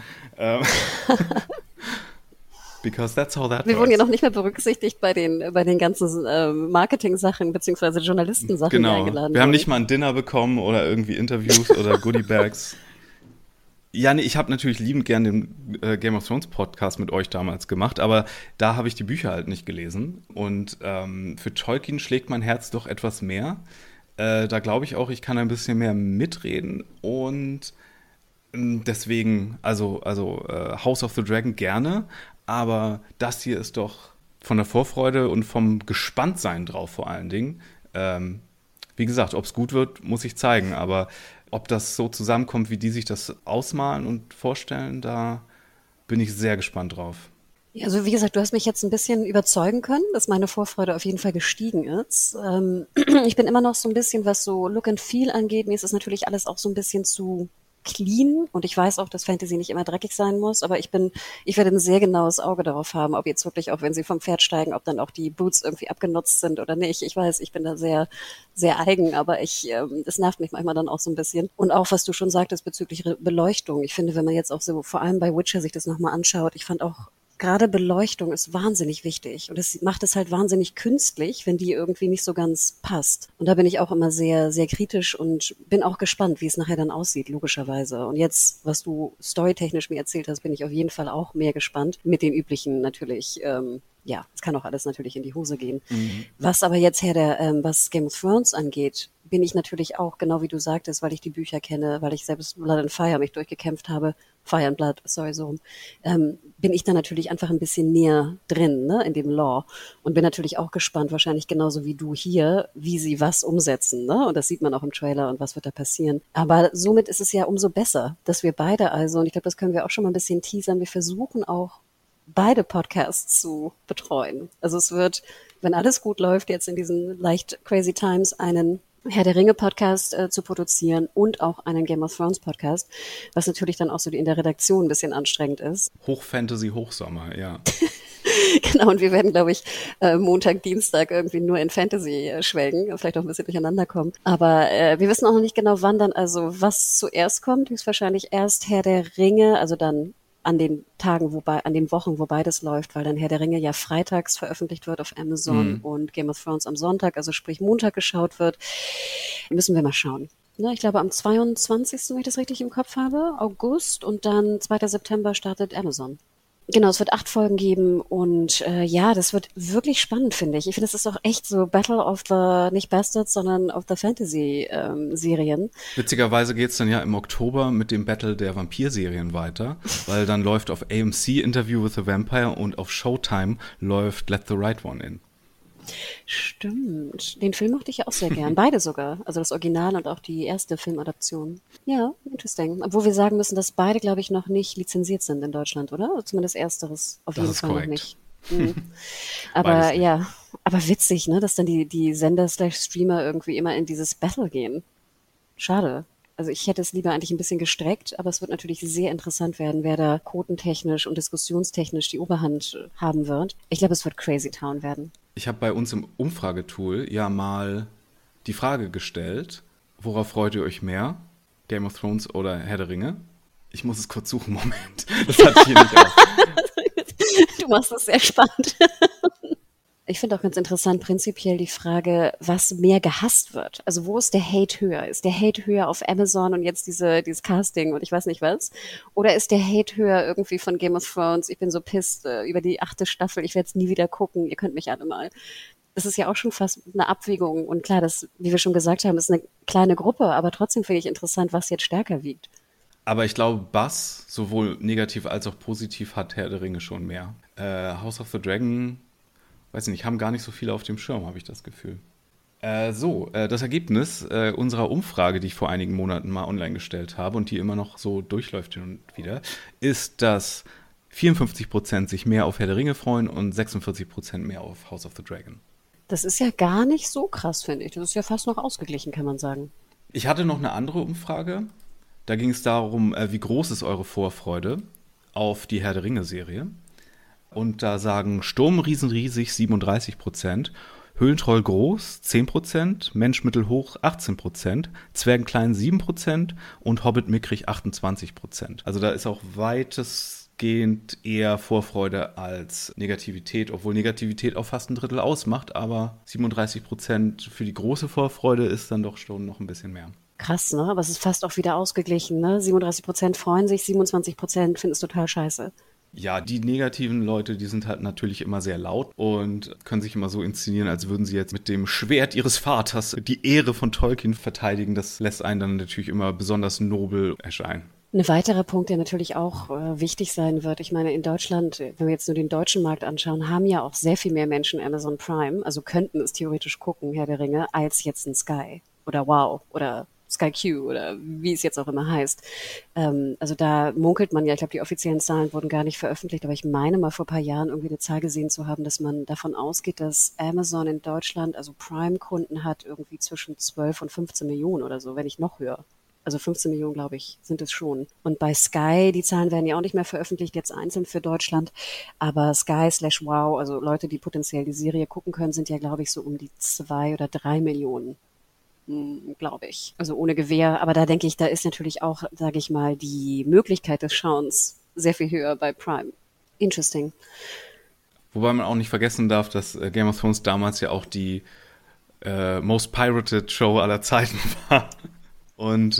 Because that's how that Wir works. wurden ja noch nicht mehr berücksichtigt bei den ganzen Marketing-Sachen beziehungsweise Journalistensachen, die eingeladen wurden. Wir haben nicht mal ein Dinner bekommen oder irgendwie Interviews oder Goodie-Bags. Ja, nee, ich habe natürlich liebend gern den Game of Thrones Podcast mit euch damals gemacht, aber da habe ich die Bücher halt nicht gelesen. Und für Tolkien schlägt mein Herz doch etwas mehr. Da glaube ich auch, ich kann ein bisschen mehr mitreden und deswegen, also House of the Dragon gerne, aber das hier ist doch von der Vorfreude und vom Gespanntsein drauf vor allen Dingen. Wie gesagt, ob es gut wird, muss ich zeigen, aber ob das so zusammenkommt, wie die sich das ausmalen und vorstellen, da bin ich sehr gespannt drauf. Ja, also wie gesagt, du hast mich jetzt ein bisschen überzeugen können, dass meine Vorfreude auf jeden Fall gestiegen ist. Ich bin immer noch so ein bisschen, was so Look and Feel angeht, mir ist das natürlich alles auch so ein bisschen zu clean und ich weiß auch, dass Fantasy nicht immer dreckig sein muss, aber ich werde ein sehr genaues Auge darauf haben, ob jetzt wirklich auch, wenn sie vom Pferd steigen, ob dann auch die Boots irgendwie abgenutzt sind oder nicht. Ich weiß, ich bin da sehr, sehr eigen, aber das nervt mich manchmal dann auch so ein bisschen. Und auch, was du schon sagtest bezüglich Beleuchtung. Ich finde, wenn man jetzt auch so, vor allem bei Witcher sich das nochmal anschaut, ich fand auch, gerade Beleuchtung ist wahnsinnig wichtig und es macht es halt wahnsinnig künstlich, wenn die irgendwie nicht so ganz passt. Und da bin ich auch immer sehr, sehr kritisch und bin auch gespannt, wie es nachher dann aussieht, logischerweise. Und jetzt, was du storytechnisch mir erzählt hast, bin ich auf jeden Fall auch mehr gespannt. Mit den üblichen natürlich, es kann auch alles natürlich in die Hose gehen. Mhm. Was aber jetzt was Game of Thrones angeht, bin ich natürlich auch, genau wie du sagtest, weil ich die Bücher kenne, weil ich selbst Blood and Fire mich durchgekämpft habe, Fire and Blood, bin ich da natürlich einfach ein bisschen näher drin, ne, in dem Lore und bin natürlich auch gespannt, wahrscheinlich genauso wie du hier, wie sie was umsetzen, ne, und das sieht man auch im Trailer und was wird da passieren. Aber somit ist es ja umso besser, dass wir beide also, und ich glaube, das können wir auch schon mal ein bisschen teasern, wir versuchen auch beide Podcasts zu betreuen. Also es wird, wenn alles gut läuft, jetzt in diesen leicht crazy times einen Herr der Ringe Podcast zu produzieren und auch einen Game of Thrones Podcast, was natürlich dann auch so in der Redaktion ein bisschen anstrengend ist. Hochfantasy, Hochsommer, ja. Genau, und wir werden, glaube ich, Montag, Dienstag irgendwie nur in Fantasy schwelgen, vielleicht auch ein bisschen durcheinander kommen. Aber wir wissen auch noch nicht genau, wann dann, also was zuerst kommt. Höchstwahrscheinlich erst Herr der Ringe, also dann an den Tagen, an den Wochen, wo beides läuft, weil dann Herr der Ringe ja freitags veröffentlicht wird auf Amazon und Game of Thrones am Sonntag, also sprich Montag geschaut wird. Müssen wir mal schauen. Ne, ich glaube am 22., wenn ich das richtig im Kopf habe, August, und dann 2. September startet Amazon. Genau, es wird 8 Folgen geben und ja, das wird wirklich spannend, finde ich. Ich finde, es ist auch echt so Battle of the, nicht Bastards, sondern of the Fantasy-Serien. Witzigerweise geht's dann ja im Oktober mit dem Battle der Vampir-Serien weiter, weil dann läuft auf AMC Interview with the Vampire und auf Showtime läuft Let the Right One In. Stimmt. Den Film mochte ich ja auch sehr gern. Beide sogar. Also das Original und auch die erste Filmadaption. Ja, interesting. Obwohl wir sagen müssen, dass beide, glaube ich, noch nicht lizenziert sind in Deutschland, oder? Also zumindest ersteres auf jeden Fall korrekt. noch nicht. Mhm. Aber ja, aber witzig, ne, dass dann die Sender/Streamer irgendwie immer in dieses Battle gehen. Schade. Also ich hätte es lieber eigentlich ein bisschen gestreckt, aber es wird natürlich sehr interessant werden, wer da quotentechnisch und diskussionstechnisch die Oberhand haben wird. Ich glaube, es wird Crazy Town werden. Ich habe bei uns im Umfragetool ja mal die Frage gestellt, worauf freut ihr euch mehr? Game of Thrones oder Herr der Ringe? Ich muss es kurz suchen, Moment. Das hatte ich hier nicht auf. Du machst es sehr spannend. Ich finde auch ganz interessant prinzipiell die Frage, was mehr gehasst wird. Also wo ist der Hate höher? Ist der Hate höher auf Amazon und jetzt dieses Casting und ich weiß nicht was? Oder ist der Hate höher irgendwie von Game of Thrones? Ich bin so pissed über die 8. Staffel, ich werde es nie wieder gucken, ihr könnt mich alle mal. Das ist ja auch schon fast eine Abwägung. Und klar, das, wie wir schon gesagt haben, ist eine kleine Gruppe, aber trotzdem finde ich interessant, was jetzt stärker wiegt. Aber ich glaube, Buzz, sowohl negativ als auch positiv, hat Herr der Ringe schon mehr. House of the Dragon, weiß nicht, haben gar nicht so viele auf dem Schirm, habe ich das Gefühl. Das Ergebnis unserer Umfrage, die ich vor einigen Monaten mal online gestellt habe und die immer noch so durchläuft hin und wieder, ist, dass 54% sich mehr auf Herr der Ringe freuen und 46% mehr auf House of the Dragon. Das ist ja gar nicht so krass, finde ich. Das ist ja fast noch ausgeglichen, kann man sagen. Ich hatte noch eine andere Umfrage. Da ging es darum, wie groß ist eure Vorfreude auf die Herr der Ringe-Serie. Und da sagen Sturm riesenriesig 37%, Höhlentroll groß 10%, Mensch mittelhoch 18%, Zwergenklein 7% und Hobbit mickrig 28%. Also da ist auch weitestgehend eher Vorfreude als Negativität, obwohl Negativität auch fast ein Drittel ausmacht, aber 37% für die große Vorfreude ist dann doch schon noch ein bisschen mehr. Krass, ne? Aber es ist fast auch wieder ausgeglichen, ne? 37% freuen sich, 27% finden es total scheiße. Ja, die negativen Leute, die sind halt natürlich immer sehr laut und können sich immer so inszenieren, als würden sie jetzt mit dem Schwert ihres Vaters die Ehre von Tolkien verteidigen. Das lässt einen dann natürlich immer besonders nobel erscheinen. Ein weiterer Punkt, der natürlich auch wichtig sein wird, ich meine, in Deutschland, wenn wir jetzt nur den deutschen Markt anschauen, haben ja auch sehr viel mehr Menschen Amazon Prime, also könnten es theoretisch gucken, Herr der Ringe, als jetzt ein Sky oder Wow oder Sky Q oder wie es jetzt auch immer heißt. Also da munkelt man ja, ich glaube, die offiziellen Zahlen wurden gar nicht veröffentlicht, aber ich meine mal vor ein paar Jahren irgendwie eine Zahl gesehen zu haben, dass man davon ausgeht, dass Amazon in Deutschland, also Prime-Kunden hat irgendwie zwischen 12 und 15 Millionen oder so, wenn nicht noch höher. Also 15 Millionen, glaube ich, sind es schon. Und bei Sky, die Zahlen werden ja auch nicht mehr veröffentlicht, jetzt einzeln für Deutschland, aber Sky/Wow, also Leute, die potenziell die Serie gucken können, sind ja, glaube ich, so um die 2 oder 3 Millionen. Glaube ich. Also ohne Gewähr. Aber da denke ich, da ist natürlich auch, sage ich mal, die Möglichkeit des Schauens sehr viel höher bei Prime. Interesting. Wobei man auch nicht vergessen darf, dass Game of Thrones damals ja auch die most pirated Show aller Zeiten war. Und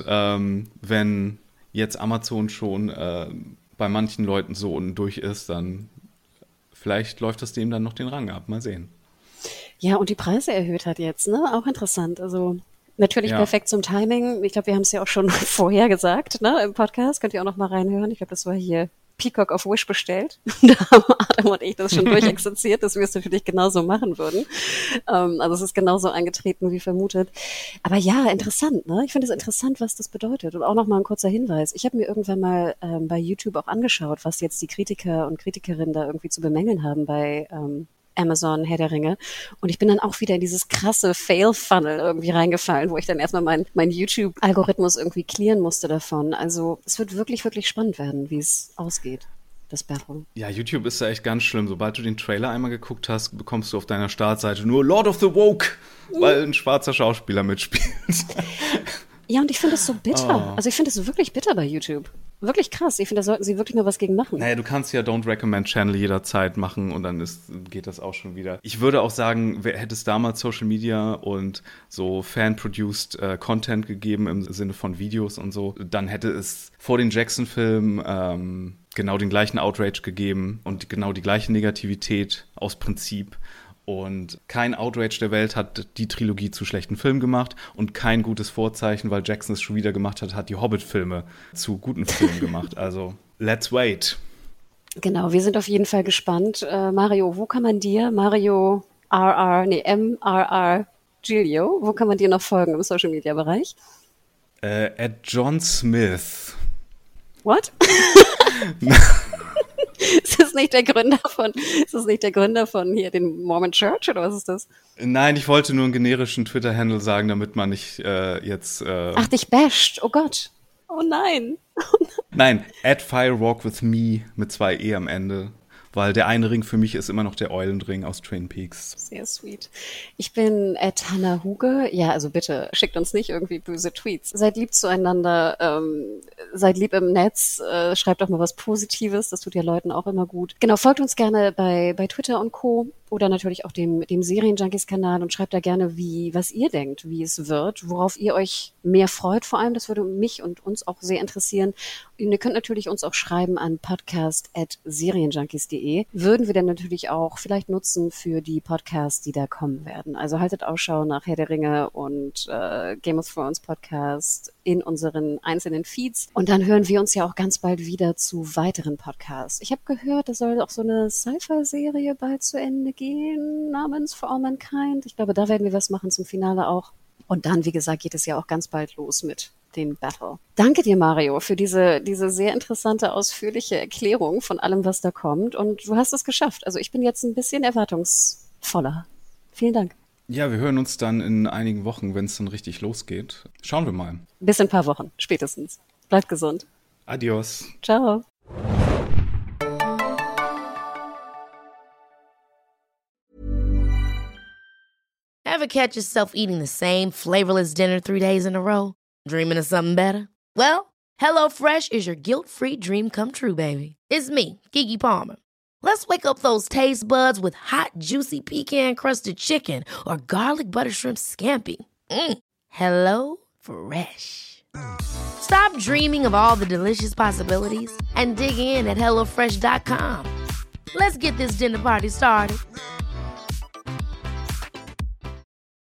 wenn jetzt Amazon schon bei manchen Leuten so unten durch ist, dann vielleicht läuft das dem dann noch den Rang ab. Mal sehen. Ja, und die Preise erhöht hat jetzt, ne? Auch interessant. Also natürlich perfekt zum Timing. Ich glaube, wir haben es ja auch schon vorher gesagt, ne? Im Podcast. Könnt ihr auch noch mal reinhören. Ich glaube, das war hier Peacock auf Wish bestellt. Da haben Adam und ich das schon durchexerziert, dass wir es natürlich genauso machen würden. Also es ist genauso eingetreten wie vermutet. Aber ja, interessant, ne? Ich finde es interessant, was das bedeutet. Und auch nochmal ein kurzer Hinweis. Ich habe mir irgendwann mal bei YouTube auch angeschaut, was jetzt die Kritiker und Kritikerinnen da irgendwie zu bemängeln haben bei Amazon, Herr der Ringe. Und ich bin dann auch wieder in dieses krasse Fail-Funnel irgendwie reingefallen, wo ich dann erstmal mein YouTube-Algorithmus irgendwie clearen musste davon. Also es wird wirklich, wirklich spannend werden, wie es ausgeht, das Battle. Ja, YouTube ist ja echt ganz schlimm. Sobald du den Trailer einmal geguckt hast, bekommst du auf deiner Startseite nur Lord of the Woke, weil ein schwarzer Schauspieler mitspielt. Ja, und ich finde es so bitter. Also ich finde es wirklich bitter bei YouTube. Wirklich krass. Ich finde, da sollten sie wirklich mal was gegen machen. Naja, du kannst ja Don't Recommend Channel jederzeit machen und dann geht das auch schon wieder. Ich würde auch sagen, hätte es damals Social Media und so Fan-produced Content gegeben im Sinne von Videos und so, dann hätte es vor den Jackson-Filmen genau den gleichen Outrage gegeben und genau die gleiche Negativität aus Prinzip. Und kein Outrage der Welt hat die Trilogie zu schlechten Filmen gemacht und kein gutes Vorzeichen, weil Jackson es schon wieder gemacht hat die Hobbit-Filme zu guten Filmen gemacht. Also, let's wait. Genau, wir sind auf jeden Fall gespannt. Mario, wo kann man dir, MRR Giglio, wo kann man dir noch folgen im Social-Media-Bereich? At John Smith. What? Ist das nicht der Gründer von hier, den Mormon Church, oder was ist das? Nein, ich wollte nur einen generischen Twitter-Handle sagen, damit man nicht jetzt... Ach, dich basht, oh Gott. Oh nein. Nein, at Firewalk with Me mit 2 E am Ende. Weil der eine Ring für mich ist immer noch der Eulenring aus Twin Peaks. Sehr sweet. Ich bin Hannah Huge. Ja, also bitte, schickt uns nicht irgendwie böse Tweets. Seid lieb zueinander, seid lieb im Netz, schreibt auch mal was Positives, das tut ja Leuten auch immer gut. Genau, folgt uns gerne bei Twitter und Co. Oder natürlich auch dem Serienjunkies-Kanal und schreibt da gerne, was ihr denkt, wie es wird, worauf ihr euch mehr freut vor allem. Das würde mich und uns auch sehr interessieren. Und ihr könnt natürlich uns auch schreiben an podcast@serienjunkies.de. Würden wir dann natürlich auch vielleicht nutzen für die Podcasts, die da kommen werden. Also haltet Ausschau nach Herr der Ringe und Game of Thrones Podcast in unseren einzelnen Feeds. Und dann hören wir uns ja auch ganz bald wieder zu weiteren Podcasts. Ich habe gehört, es soll auch so eine Sci-Fi-Serie bald zu Ende gehen, namens For All Mankind. Ich glaube, da werden wir was machen zum Finale auch. Und dann, wie gesagt, geht es ja auch ganz bald los mit dem Battle. Danke dir, Mario, für diese sehr interessante, ausführliche Erklärung von allem, was da kommt. Und du hast es geschafft. Also ich bin jetzt ein bisschen erwartungsvoller. Vielen Dank. Ja, wir hören uns dann in einigen Wochen, wenn es dann richtig losgeht. Schauen wir mal. Bis in ein paar Wochen, spätestens. Bleibt gesund. Adios. Ciao. Ever catch yourself eating the same flavorless dinner 3 days in a row? Dreaming of something better? Well, HelloFresh is your guilt-free dream come true, baby. It's me, Keke Palmer. Let's wake up those taste buds with hot, juicy pecan-crusted chicken or garlic butter shrimp scampi. Hello Fresh. Stop dreaming of all the delicious possibilities and dig in at HelloFresh.com. Let's get this dinner party started.